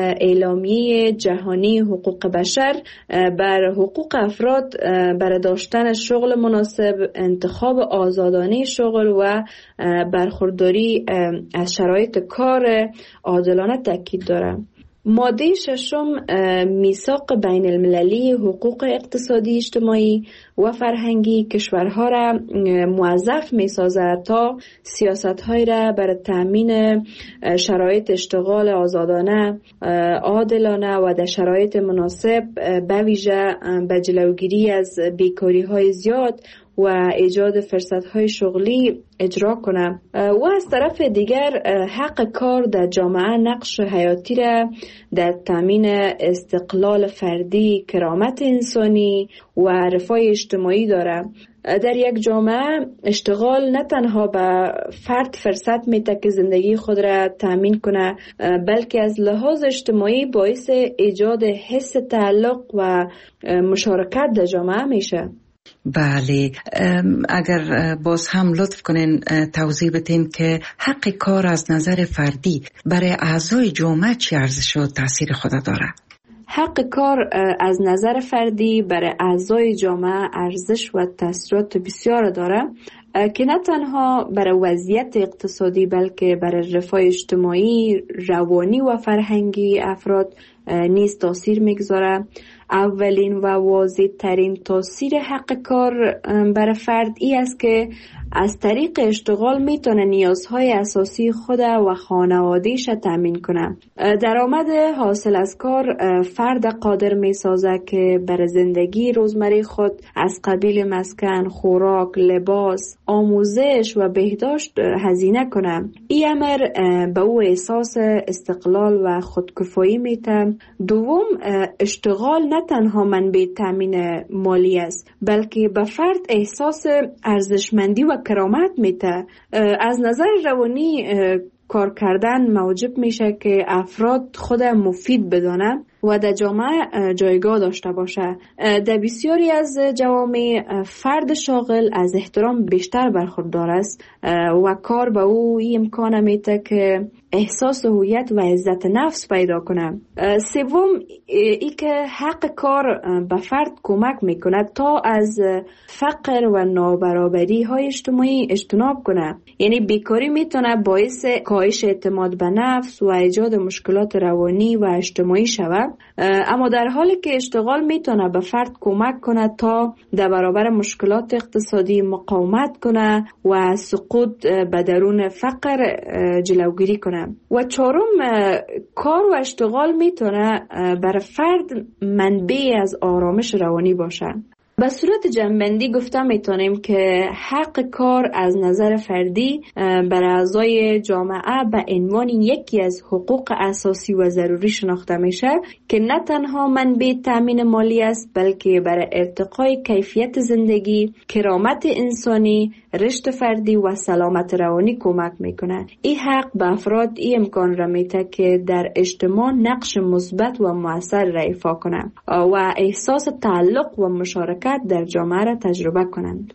اعلامیه جهانی حقوق بشر بر حقوق افراد برای داشتن شغل مناسب، انتخاب آزادانه شغل و برخورداری از شرایط کار عادلانه تاکید داره. ماده ششم میثاق بین المللی حقوق اقتصادی، اجتماعی و فرهنگی کشورها را موظف می سازد تا سیاست‌های را برای تأمین شرایط اشتغال آزادانه، عادلانه و در شرایط مناسب به ویژه به جلوگیری از بیکاری‌های زیاد و ایجاد فرصت‌های شغلی اجرا کنه. و از طرف دیگر حق کار در جامعه نقش حیاتی را در تامین استقلال فردی، کرامت انسانی و رفاه اجتماعی داره. در یک جامعه اشتغال نه تنها به فرد فرصت میده که زندگی خود را تامین کنه، بلکه از لحاظ اجتماعی باعث ایجاد حس تعلق و مشارکت در جامعه میشه. بله، اگر باز هم لطف کنین توضیح بدین که حق کار از نظر فردی برای اعضای جامعه چی ارزش و تاثیر خود داره؟ حق کار از نظر فردی برای اعضای جامعه ارزش و تاثیرات بسیار داره که نه تنها برای وضعیت اقتصادی بلکه برای رفاه اجتماعی، روانی و فرهنگی افراد نیز تاثیر میگذاره. اولین و واضح ترین تاثیر حق کار برای فرد ای است که از طریق اشتغال میتونه نیازهای اساسی خود و خانوادهش تامین کنه. درآمد حاصل از کار فرد قادر میسازه که بر زندگی روزمره خود از قبیل مسکن، خوراک، لباس، آموزش و بهداشت هزینه کنه. این امر به او احساس استقلال و خودکفایی میده. دوم، اشتغال نه تنها منبع تامین مالی است، بلکه به فرد احساس ارزشمندی و کرامت میده. از نظر روانی کار کردن موجب میشه که افراد خود مفید بدانه و در جامعه جایگاه داشته باشه. در بسیاری از جوامع فرد شاغل از احترام بیشتر برخوردار است و کار به او این امکان میده که احساس هویت و عزت نفس پیدا کنه. سوم، ای که حق کار به فرد کمک میکنه تا از فقر و نابرابری های اجتماعی اجتناب کنه. یعنی بیکاری میتونه باعث کاهش اعتماد به نفس و ایجاد مشکلات روانی و اجتماعی شود، اما در حالی که اشتغال میتونه به فرد کمک کنه تا در برابر مشکلات اقتصادی مقاومت کنه و سقوط به درون فقر جلوگیری کنه. و چهارم، کار و اشتغال میتونه بر فرد منبع از آرامش روانی باشه. به صورت جمع‌بندی گفته میتونیم که حق کار از نظر فردی بر اعضای جامعه به عنوان یکی از حقوق اساسی و ضروری شناخته میشه که نه تنها منبع تامین مالی است، بلکه بر ارتقای کیفیت زندگی، کرامت انسانی، رشد فردی و سلامت روانی کمک میکنه. این حق به افراد این امکان را میده که در اجتماع نقش مثبت و مؤثر را ایفا کنند و احساس تعلق و مشارکت در جامعه را تجربه کنند.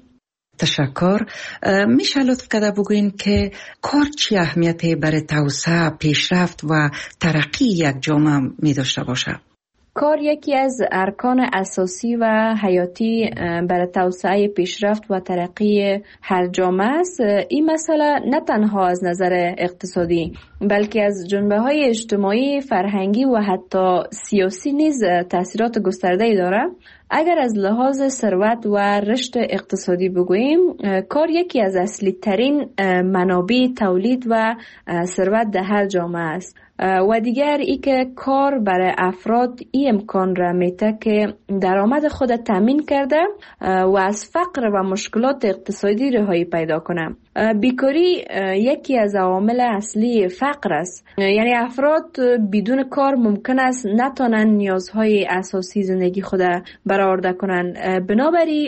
تشکر. میشه لطف کرده بگوین که کار چی اهمیتی برای توسعه، پیشرفت و ترقی یک جامعه می داشته باشه؟ کار یکی از ارکان اساسی و حیاتی برای توسعه، پیشرفت و ترقی هر جامعه است. این مسئله نه تنها از نظر اقتصادی بلکه از جنبه‌های اجتماعی، فرهنگی و حتی سیاسی نیز تأثیرات گسترده‌ای دارد. اگر از لحاظ ثروت و رشد اقتصادی بگوییم، کار یکی از اصلی ترین منابع تولید و ثروت در هر جامعه است. و دیگر ای که کار برای افراد این امکان را میده که درآمد خود تامین کرده و از فقر و مشکلات اقتصادی رهایی پیدا کنه. بیکاری یکی از عوامل اصلی فقر است. یعنی افراد بدون کار ممکن است نتونن نیازهای اساسی زندگی خود برآورده کنن. بنابراین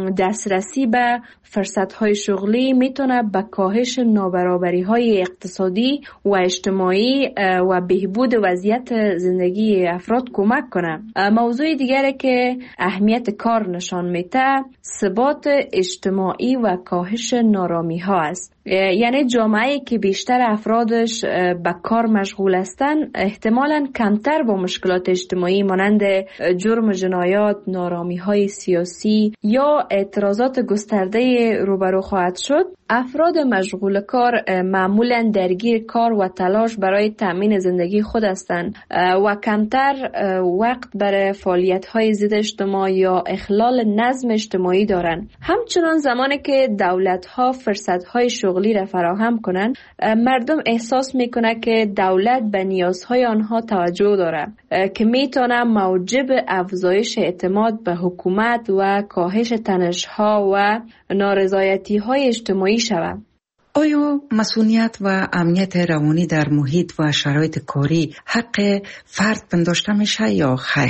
دسترسی به فرصت‌های شغلی میتونه به کاهش نابرابری‌های اقتصادی و اجتماعی و بهبود وضعیت زندگی افراد کمک کنه. موضوع دیگری که اهمیت کار نشان میده ثبات اجتماعی و کاهش نارامی‌ها است. یعنی جامعه‌ای که بیشتر افرادش به کار مشغول هستند احتمالاً کمتر با مشکلات اجتماعی مانند جرم و جنایات، نارامی‌های سیاسی یا اعتراضات گسترده روبرو خواهد شد. افراد مشغول کار معمولاً درگیر کار و تلاش برای تأمین زندگی خود هستند و کمتر وقت برای فعالیت‌های ضد اجتماع یا اخلال نظم اجتماعی دارند. همچنان زمانی که دولت‌ها فرصت‌های شغلی را فراهم کنند، مردم احساس می‌کنند که دولت به نیازهای آنها توجه دارد که می‌تواند موجب افزایش اعتماد به حکومت و کاهش تنش‌ها و نارضایتی‌های اجتماعی شود. آیا مسئولیت و امنیت روانی در محیط و شرایط کاری حق فرد پنداشته میشه یا خیر؟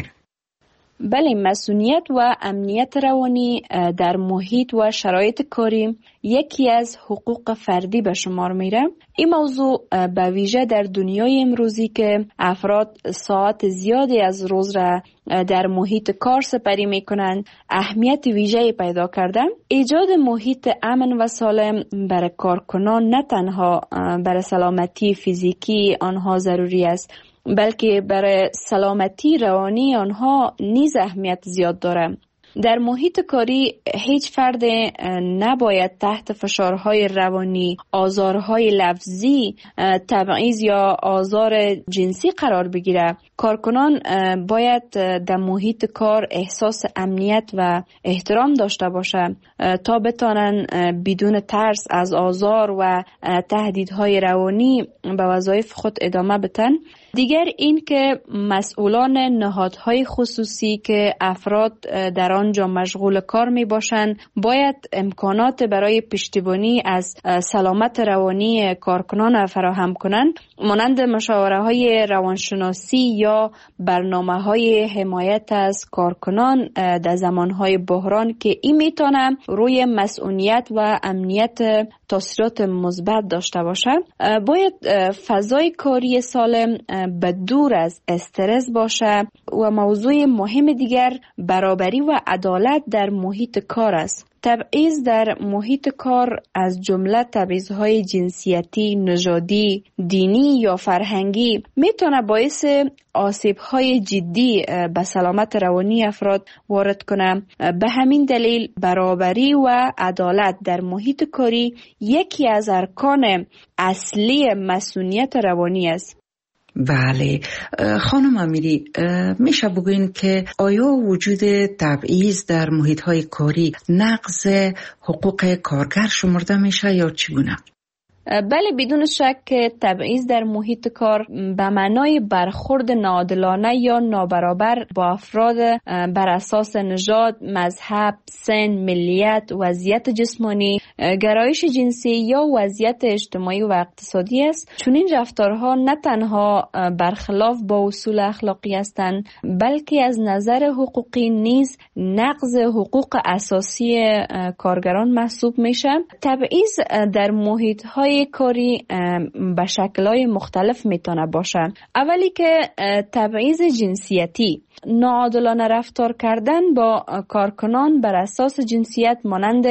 بله، مسئولیت و امنیت روانی در محیط و شرایط کاری یکی از حقوق فردی به شمار میره. این موضوع به ویژه در دنیای امروزی که افراد ساعت زیادی از روز را در محیط کار سپری میکنند اهمیت ویژه‌ای پیدا کرده. ایجاد محیط امن و سالم برای کارکنان نه تنها برای سلامتی فیزیکی آنها ضروری است، بلکه برای سلامتی روانی آنها نیز اهمیت زیاد داره. در محیط کاری هیچ فرد نباید تحت فشارهای روانی، آزارهای لفظی، تبعیض یا آزار جنسی قرار بگیره. کارکنان باید در محیط کار احساس امنیت و احترام داشته باشه تا بتانن بدون ترس از آزار و تهدیدهای روانی به وظایف خود ادامه بدن. دیگر این که مسئولان نهادهای خصوصی که افراد در آنجا مشغول کار می باشند باید امکانات برای پشتیبانی از سلامت روانی کارکنان فراهم کنند، مانند مشاوره های روانشناسی یا برنامه های حمایت از کارکنان در زمانهای بحران که این میتونه روی مسئولیت و امنیت تاثیرات مثبت داشته باشد. باید فضای کاری سالم به دور از استرس باشه و موضوع مهم دیگر برابری و عدالت در محیط کار است. تبعیض در محیط کار از جمله تبعیض‌های جنسیتی، نژادی، دینی یا فرهنگی میتونه باعث آسیب‌های جدی به سلامت روانی افراد وارد کنه. به همین دلیل برابری و عدالت در محیط کاری یکی از ارکان اصلی مسئولیت روانی است. بله خانم امیری، میشه بگوین که آیا وجود تبعیض در محیط‌های کاری نقض حقوق کارگر شمرده میشه یا چگونه؟ بله، بدون شک تبعیض در محیط کار به معنای برخورد ناعادلانه یا نابرابر با افراد بر اساس نژاد، مذهب، سن، ملیت، وضعیت جسمانی، گرایش جنسی یا وضعیت اجتماعی و اقتصادی است. چون این رفتارها نه تنها برخلاف با اصول اخلاقی هستند، بلکه از نظر حقوقی نیز نقض حقوق اساسی کارگران محسوب میشه. تبعیض در محیط‌های کاری به شکل‌های مختلف میتونه باشه. اولی که تبعیض جنسیتی، ناعادلانه رفتار کردن با کارکنان بر اساس جنسیت مانند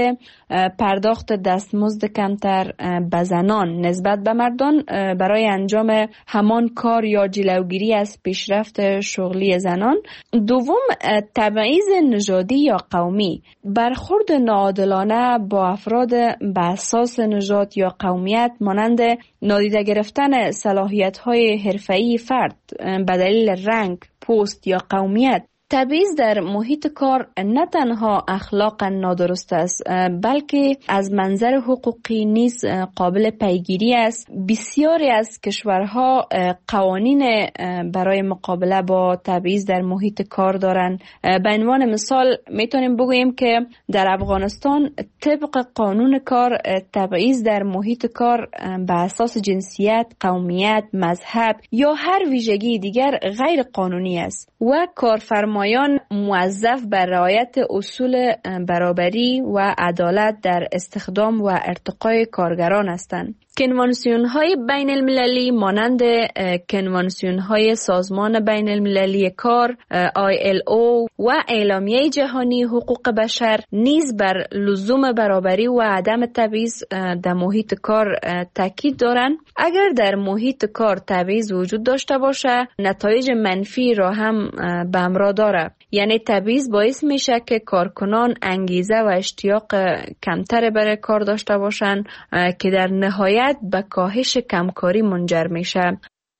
پرداخت دستمزد کمتر به زنان نسبت به مردان برای انجام همان کار یا جلوگیری از پیشرفت شغلی زنان. دوم، تبعیض نژادی یا قومی، برخورد ناعادلانه با افراد به اساس نژاد یا قومیت مانند نادیده گرفتن صلاحیت‌های حرفه‌ای فرد به دلیل رنگ، پوست یا قومیت. تبعیض در محیط کار نه تنها اخلاقا نادرست است، بلکه از منظر حقوقی نیز قابل پیگیری است. بسیاری از کشورها قوانین برای مقابله با تبعیض در محیط کار دارند. به عنوان مثال میتونیم بگوییم که در افغانستان طبق قانون کار تبعیض در محیط کار به اساس جنسیت، قومیت، مذهب یا هر ویژگی دیگر غیر قانونی است و کارفرما مایان موظف بر رعایت اصول برابری و عدالت در استخدام و ارتقای کارگران هستند. کنوانسیون های بین المللی مانند کنوانسیون های سازمان بین المللی کار آی ال او و اعلامیه جهانی حقوق بشر نیز بر لزوم برابری و عدم تبعیض در محیط کار تاکید دارند. اگر در محیط کار تبعیض وجود داشته باشه، نتایج منفی را هم به همراه داره. یعنی تبعیض باعث میشه که کارکنان انگیزه و اشتیاق کمتر برای کار داشته باشند که در نهایت به کاهش کمکاری منجر میشه.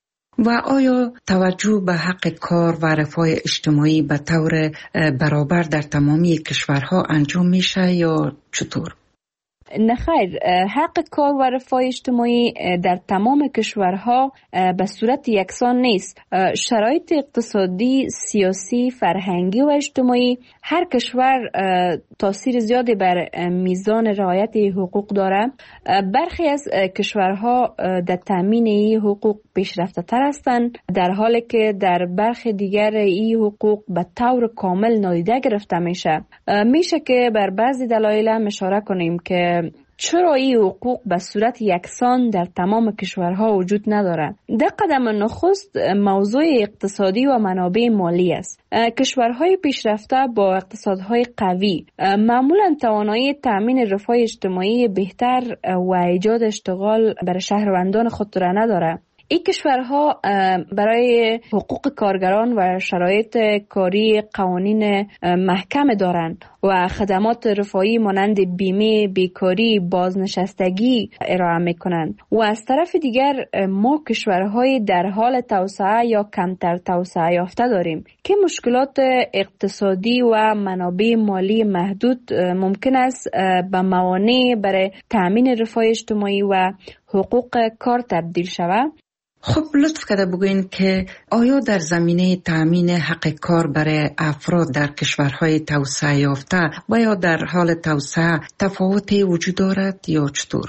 و آیا توجه به حق کار و رفاه اجتماعی به طور برابر در تمامی کشورها انجام میشه یا چطور؟ نه خیر، حق کار و رفاه اجتماعی در تمام کشورها به صورت یکسان نیست. شرایط اقتصادی، سیاسی، فرهنگی و اجتماعی هر کشور تاثیر زیادی بر میزان رعایت حقوق داره. برخی از کشورها در تامین این حقوق پیشرفته تر هستند، در حالی که در برخی دیگر این حقوق به طور کامل نادیده گرفته میشه. میشه که بر بعضی دلایل هم اشاره کنیم که چرا این حقوق به صورت یکسان در تمام کشورها وجود ندارد. در قدم نخست موضوع اقتصادی و منابع مالی است. کشورهای پیشرفته با اقتصادهای قوی معمولا توانایی تامین رفاه اجتماعی بهتر و ایجاد اشتغال برای شهروندان خود را ندارد. این کشورها برای حقوق کارگران و شرایط کاری قوانین محکم دارند و خدمات رفاهی مانند بیمه، بیکاری، بازنشستگی ارائه میکنند. و از طرف دیگر ما کشورهای در حال توسعه یا کمتر توسعه یافته داریم که مشکلات اقتصادی و منابع مالی محدود ممکن است به موانع برای تأمین رفاه اجتماعی و حقوق کار تبدیل شود. خب لطف کرده بگوین که آیا در زمینه تأمین حق کار برای افراد در کشورهای توسعه یافته و یا در حال توسعه تفاوتی وجود دارد یا چطور؟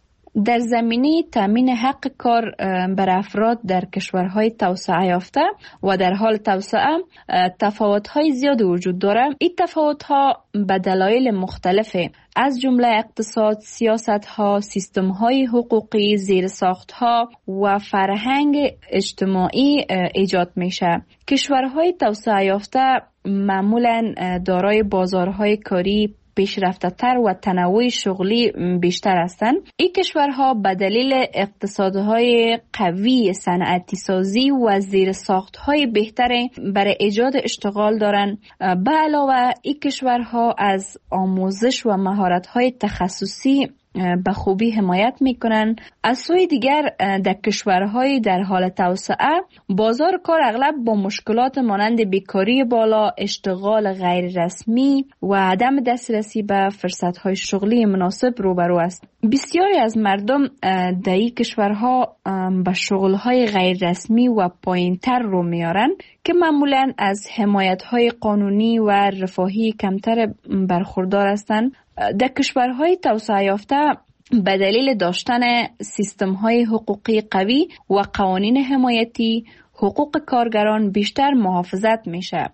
در زمینه تامین حق کار بر افراد در کشورهای توسعه یافته و در حال توسعه تفاوت‌های زیاد وجود دارد. این تفاوت‌ها به دلایل مختلفه، از جمله اقتصاد، سیاست‌ها، سیستم‌های حقوقی، زیرساخت‌ها و فرهنگ اجتماعی ایجاد میشه. کشورهای توسعه یافته معمولاً دارای بازارهای کاری پیشرفته تر و تنوع شغلی بیشتر هستند. این کشورها به دلیل اقتصادهای قوی، صنعتی سازی و زیرساختهای بهتر برای ایجاد اشتغال دارند. به علاوه این کشورها از آموزش و مهارت‌های تخصصی به خوبی حمایت میکنن. از سوی دیگر در کشورهای در حال توسعه بازار کار اغلب با مشکلات مانند بیکاری بالا، اشتغال غیر رسمی و عدم دسترسی به فرصتهای شغلی مناسب روبرو است. بسیاری از مردم در این کشورها به شغلهای غیر رسمی و پایینتر رو میارن که معمولاً از حمایتهای قانونی و رفاهی کمتر برخوردار هستند. در کشورهای توسعه یافته به دلیل داشتن سیستم‌های حقوقی قوی و قوانین حمایتی، حقوق کارگران بیشتر محافظت میشه.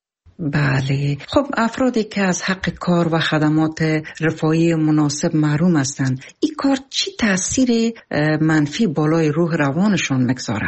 بله، خب افرادی که از حق کار و خدمات رفاهی مناسب محروم هستند، این کار چی تأثیر منفی بالای روح روانشون میگذاره؟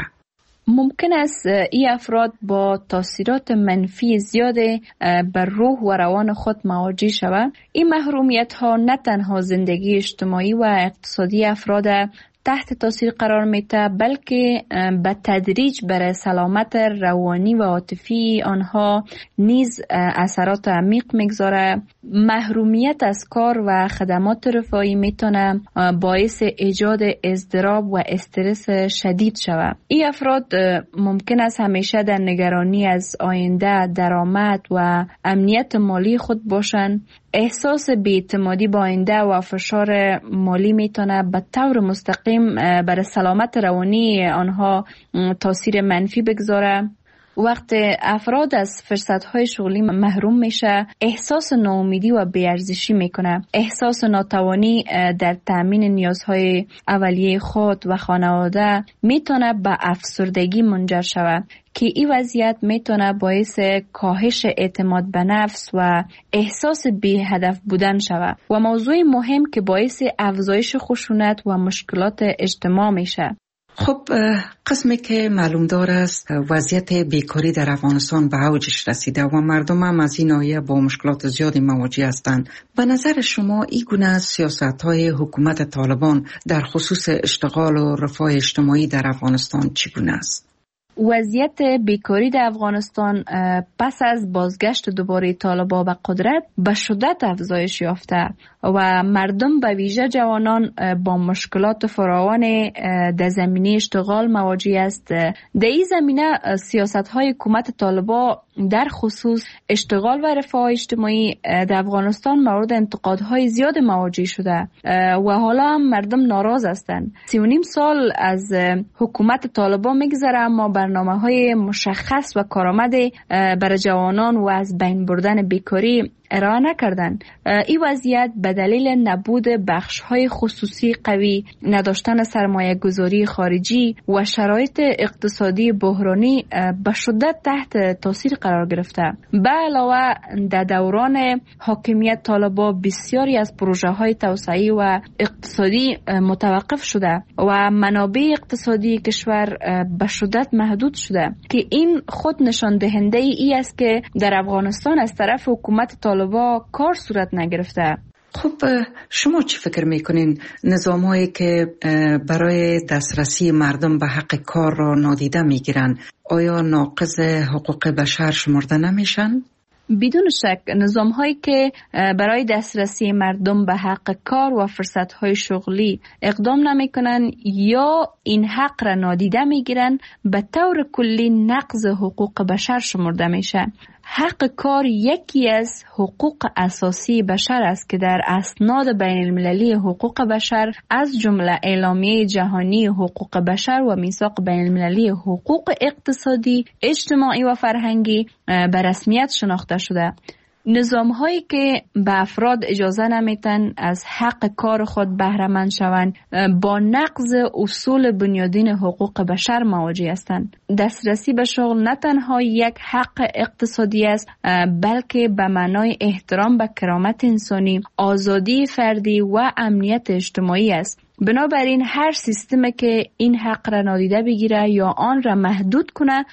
ممکن است این افراد با تاثیرات منفی زیاد بر روح و روان خود مواجه شوند. این محرومیت ها نه تنها زندگی اجتماعی و اقتصادی افراد تحت تاثیر قرار میده، بلکه به تدریج بر سلامت روانی و عاطفی آنها نیز اثرات عمیق میگذاره. محرومیت از کار و خدمات رفاهی میتونه باعث ایجاد اضطراب و استرس شدید شود. این افراد ممکن است همیشه در نگرانی از آینده، درآمد و امنیت مالی خود باشند. احساس بی‌اعتمادی با آینده و فشار مالی میتونه به طور مستقیم بر سلامت روانی آنها تاثیر منفی بگذاره. وقت افراد از فرصت‌های شغلی محروم میشه، احساس ناامیدی و بی‌ارزشی میکنه. احساس ناتوانی در تأمین نیازهای اولیه خود و خانواده میتونه به افسردگی منجر شود که این وضعیت میتونه باعث کاهش اعتماد به نفس و احساس بی هدف بودن شود و موضوع مهم که باعث افزایش خشونت و مشکلات اجتماع میشه. خب قسمی که معلوم دار است وضعیت بیکاری در افغانستان به اوجش رسیده و مردم هم از این ناحیه با مشکلات زیادی مواجه هستند. به نظر شما این گونه سیاست‌های حکومت طالبان در خصوص اشتغال و رفاه اجتماعی در افغانستان چگونه است؟ وضعیت بیکاری در افغانستان پس از بازگشت دوباره طالبان به قدرت به شدت افزایش یافته و مردم به ویژه جوانان با مشکلات فراوان در زمینه اشتغال مواجه است. در این زمینه سیاست‌های حکومت طالبان در خصوص اشتغال و رفاه اجتماعی در افغانستان مورد انتقادهای زیاد مواجه شده و حالا هم مردم ناراض هستند. سی و نیم سال از حکومت طالبان میگذره اما برنامه‌های مشخص و کارآمد برای جوانان و از بین بردن بیکاری ارائه نکردن. این وضعیت به دلیل نبود بخش‌های خصوصی قوی، نداشتن سرمایه گذاری خارجی و شرایط اقتصادی بحرانی به شدت تحت تاثیر قرار گرفته. به علاوه در دوران حاکمیت طالبان بسیاری از پروژه‌های توسعه‌ای و اقتصادی متوقف شده و منابع اقتصادی کشور به شدت محدود شده که این خود نشان دهنده ای است که در افغانستان از طرف حکومت طالبان با کار صورت نگرفته. خب شما چی فکر میکنین نظام هایی که برای دسترسی مردم به حق کار را نادیده میگیرن آیا ناقض حقوق بشر شمرده نمیشن؟ بدون شک نظام هایی که برای دسترسی مردم به حق کار و فرصت های شغلی اقدام نمی کنن یا این حق را نادیده می گیرن به طور کلی نقض حقوق بشر شمرده میشه. حق کار یکی از حقوق اساسی بشر است که در اسناد بین المللی حقوق بشر از جمله اعلامیه جهانی حقوق بشر و میثاق بین المللی حقوق اقتصادی، اجتماعی و فرهنگی به رسمیت شناخته شده. نظام هایی که به افراد اجازه نمیتن از حق کار خود بهره مند شوند با نقض اصول بنیادین حقوق بشر مواجه هستند. دسترسی به شغل نه تنها یک حق اقتصادی است بلکه به معنای احترام به کرامت انسانی، آزادی فردی و امنیت اجتماعی است. بنابراین هر سیستمی که این حق را نادیده بگیره یا آن را محدود کنه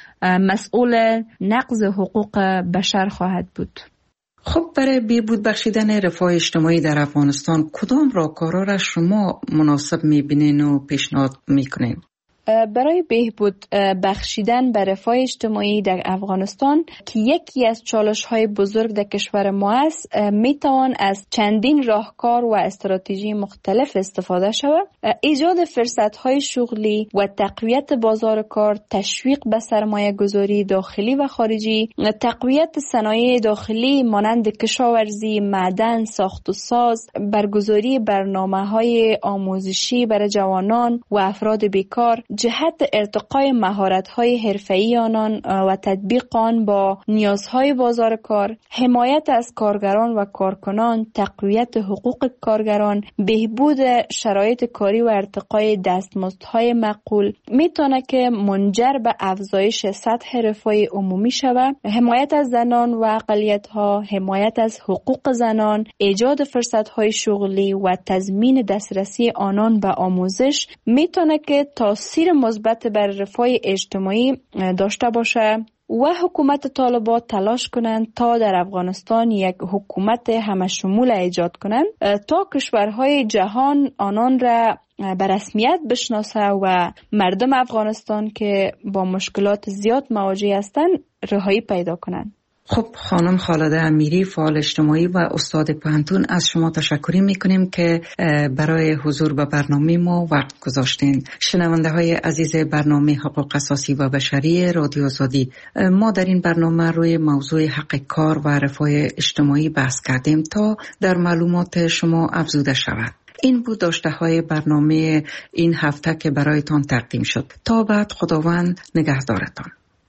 مسئول نقض حقوق بشر خواهد بود. خب برای بهبود بخشیدن رفاه اجتماعی در افغانستان کدام راهکارها را شما مناسب میبینین و پیشنهاد میکنین؟ برای بهبود بخشیدن به رفاه اجتماعی در افغانستان که یکی از چالش‌های بزرگ در کشور ما است، میتوان از چندین راهکار و استراتژی مختلف استفاده شود. ایجاد فرصت‌های شغلی و تقویت بازار کار، تشویق به سرمایه گذاری داخلی و خارجی، تقویت صنایع داخلی مانند کشاورزی، معدن، ساخت و ساز، برگزاری برنامه‌های آموزشی برای جوانان و افراد بیکار، جهت ارتقای مهارت‌های حرفه‌ای آنان و تطبیق آن با نیازهای بازار کار، حمایت از کارگران و کارکنان، تقویت حقوق کارگران، بهبود شرایط کاری و ارتقای دستمزدهای معقول میتونه که منجر به افزایش سطح رفاه عمومی شود. حمایت از زنان و اقلیت‌ها، حمایت از حقوق زنان، ایجاد فرصت‌های شغلی و تضمین دسترسی آنان به آموزش میتونه که تاثیر مثبت بر رفاه اجتماعی داشته باشه و حکومت طالبان تلاش کنند تا در افغانستان یک حکومت همشمول ایجاد کنند تا کشورهای جهان آنان را به رسمیت بشناسه و مردم افغانستان که با مشکلات زیاد مواجه هستند رهایی پیدا کنند. خب خانم خالده امیری، فعال اجتماعی و استاد پوهنتون، از شما تشکر میکنیم که برای حضور به برنامه ما وقت گذاشتین. شنونده های عزیز برنامه حقوق اساسی و بشری رادیو آزادی، ما در این برنامه روی موضوع حق کار و رفاه اجتماعی بحث کردیم تا در معلومات شما افزوده شود. این بود داشته های برنامه این هفته که برایتان تقدیم شد. تا بعد خداوند نگهدارتان.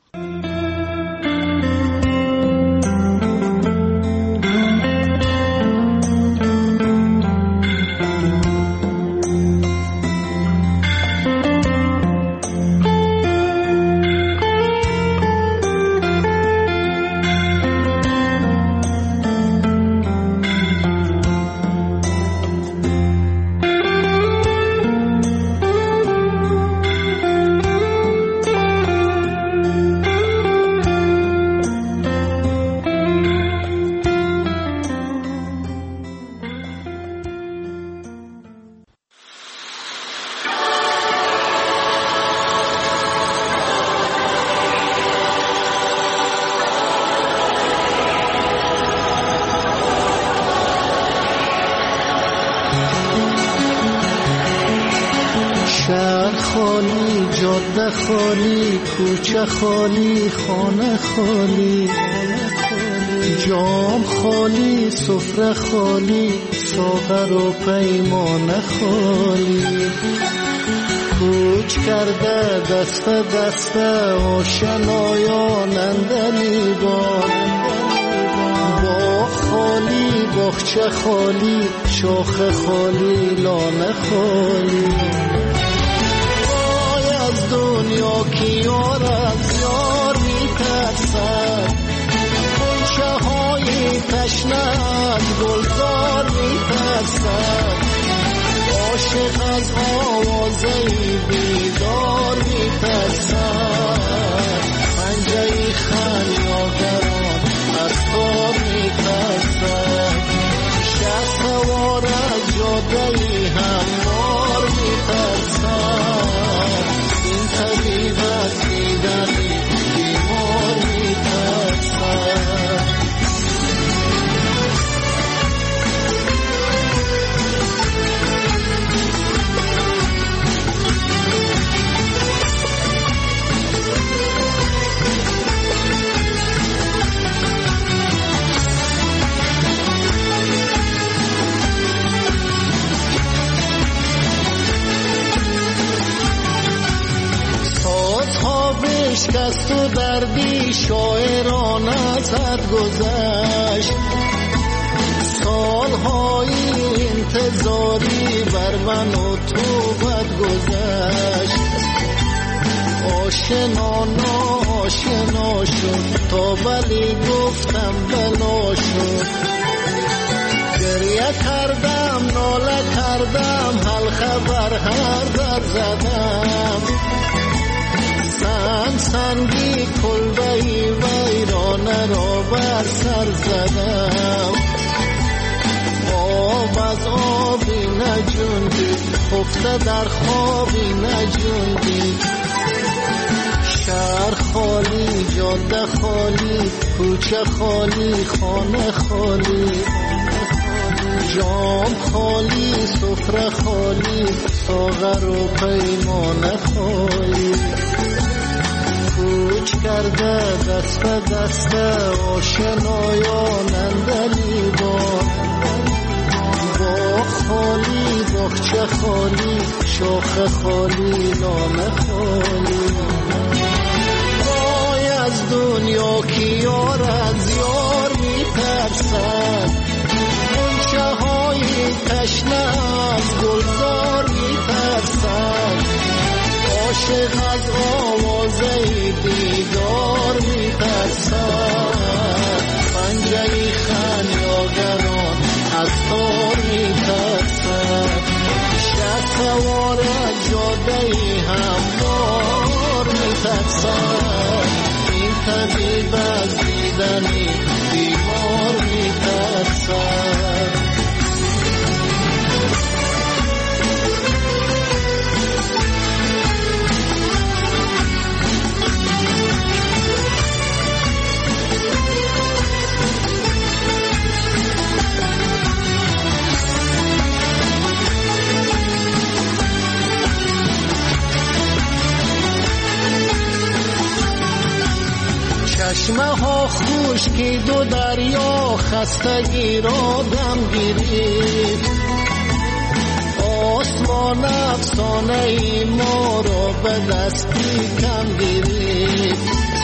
خالی، کوچه خالی، خانه خالی، جام خالی، سفره خالی، ساغر و پیمانه خالی. کوچ کرده دست دست آشنایانند لیبان، باغ خالی، باغچه خالی، شاخه خالی، لانه خالی. دنیا کی یار از یار میترسد، گلچه های تشنه از گلزار میترسد، عاشق از آوازه بیدار میترسد، پنجه خمیازگران از کار میترسد، شهر از تو دردی شاعران از حد گذشت، سالهای انتظاری بر من و تو بد گذشت. آشنا ناشنا شد تا ولی گفتم بلا شد. گریه کردم ناله کردم حال خبر هر در زدم. سنگ سنگی کلبهی ویرانه را بر سر زدم. آب از آبی نجوندی خفته در خوابی نجوندی. شهر خالی جاده خالی کوچه خالی خانه خالی. جام خالی سفره خالی ساغر و پیمانه خالی. کوچ کرده دست به دست آشنایان اندلیبان. باغ خالی باغچه خالی شاخه خالی لانه خالی. وای از دنیا که یار از یار میترسد، غنچه های تشنه از گلزار میترسد. عاشق از آوازه دیدار میترسد، پنجه خمیازگران از تار میترسد. شب سوار از جاده هموار میترسد، این طبیب از دیدنی بیمار میترسد. چشمه ها خوش که دو دریا خستگی را دم گیرید. آسمان افسانه ای ما را به دستی کم گیرید.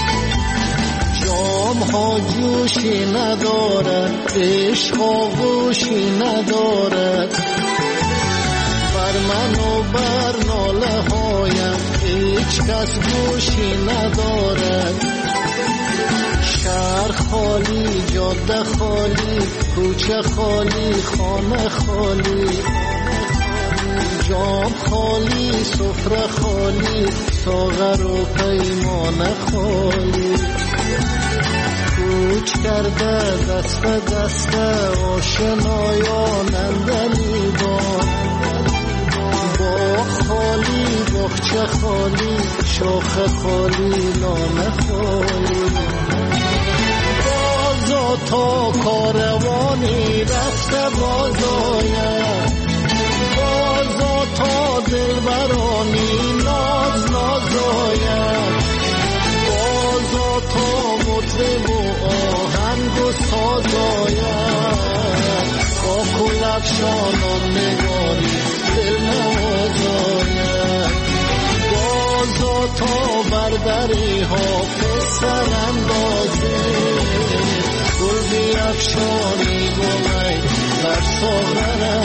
جام ها جوشی ندارد عشق آغوشی ندارد. بر من و بر ناله هایم هیچ کس گوشی ندارد. شهر خالی جاده خالی کوچه خالی خانه خالی. جام خالی سفره خالی ساغر و پیمانه خالی. کوچ کرده دست به دست آشنایان اندلیبان. باغ خالی باغچه خالی شاخه خالی لانه خالی. بازا تا کاروانی رفته بازاید، بازا تا دلبرانی ناز نازاید. بازا تا مطرب و آهنگ و سازاید. با کلفشانان نگاری دل نوازاید. بازا تا بردری حافظ سر اندازه. گل بیفشانی گلی بر ساغر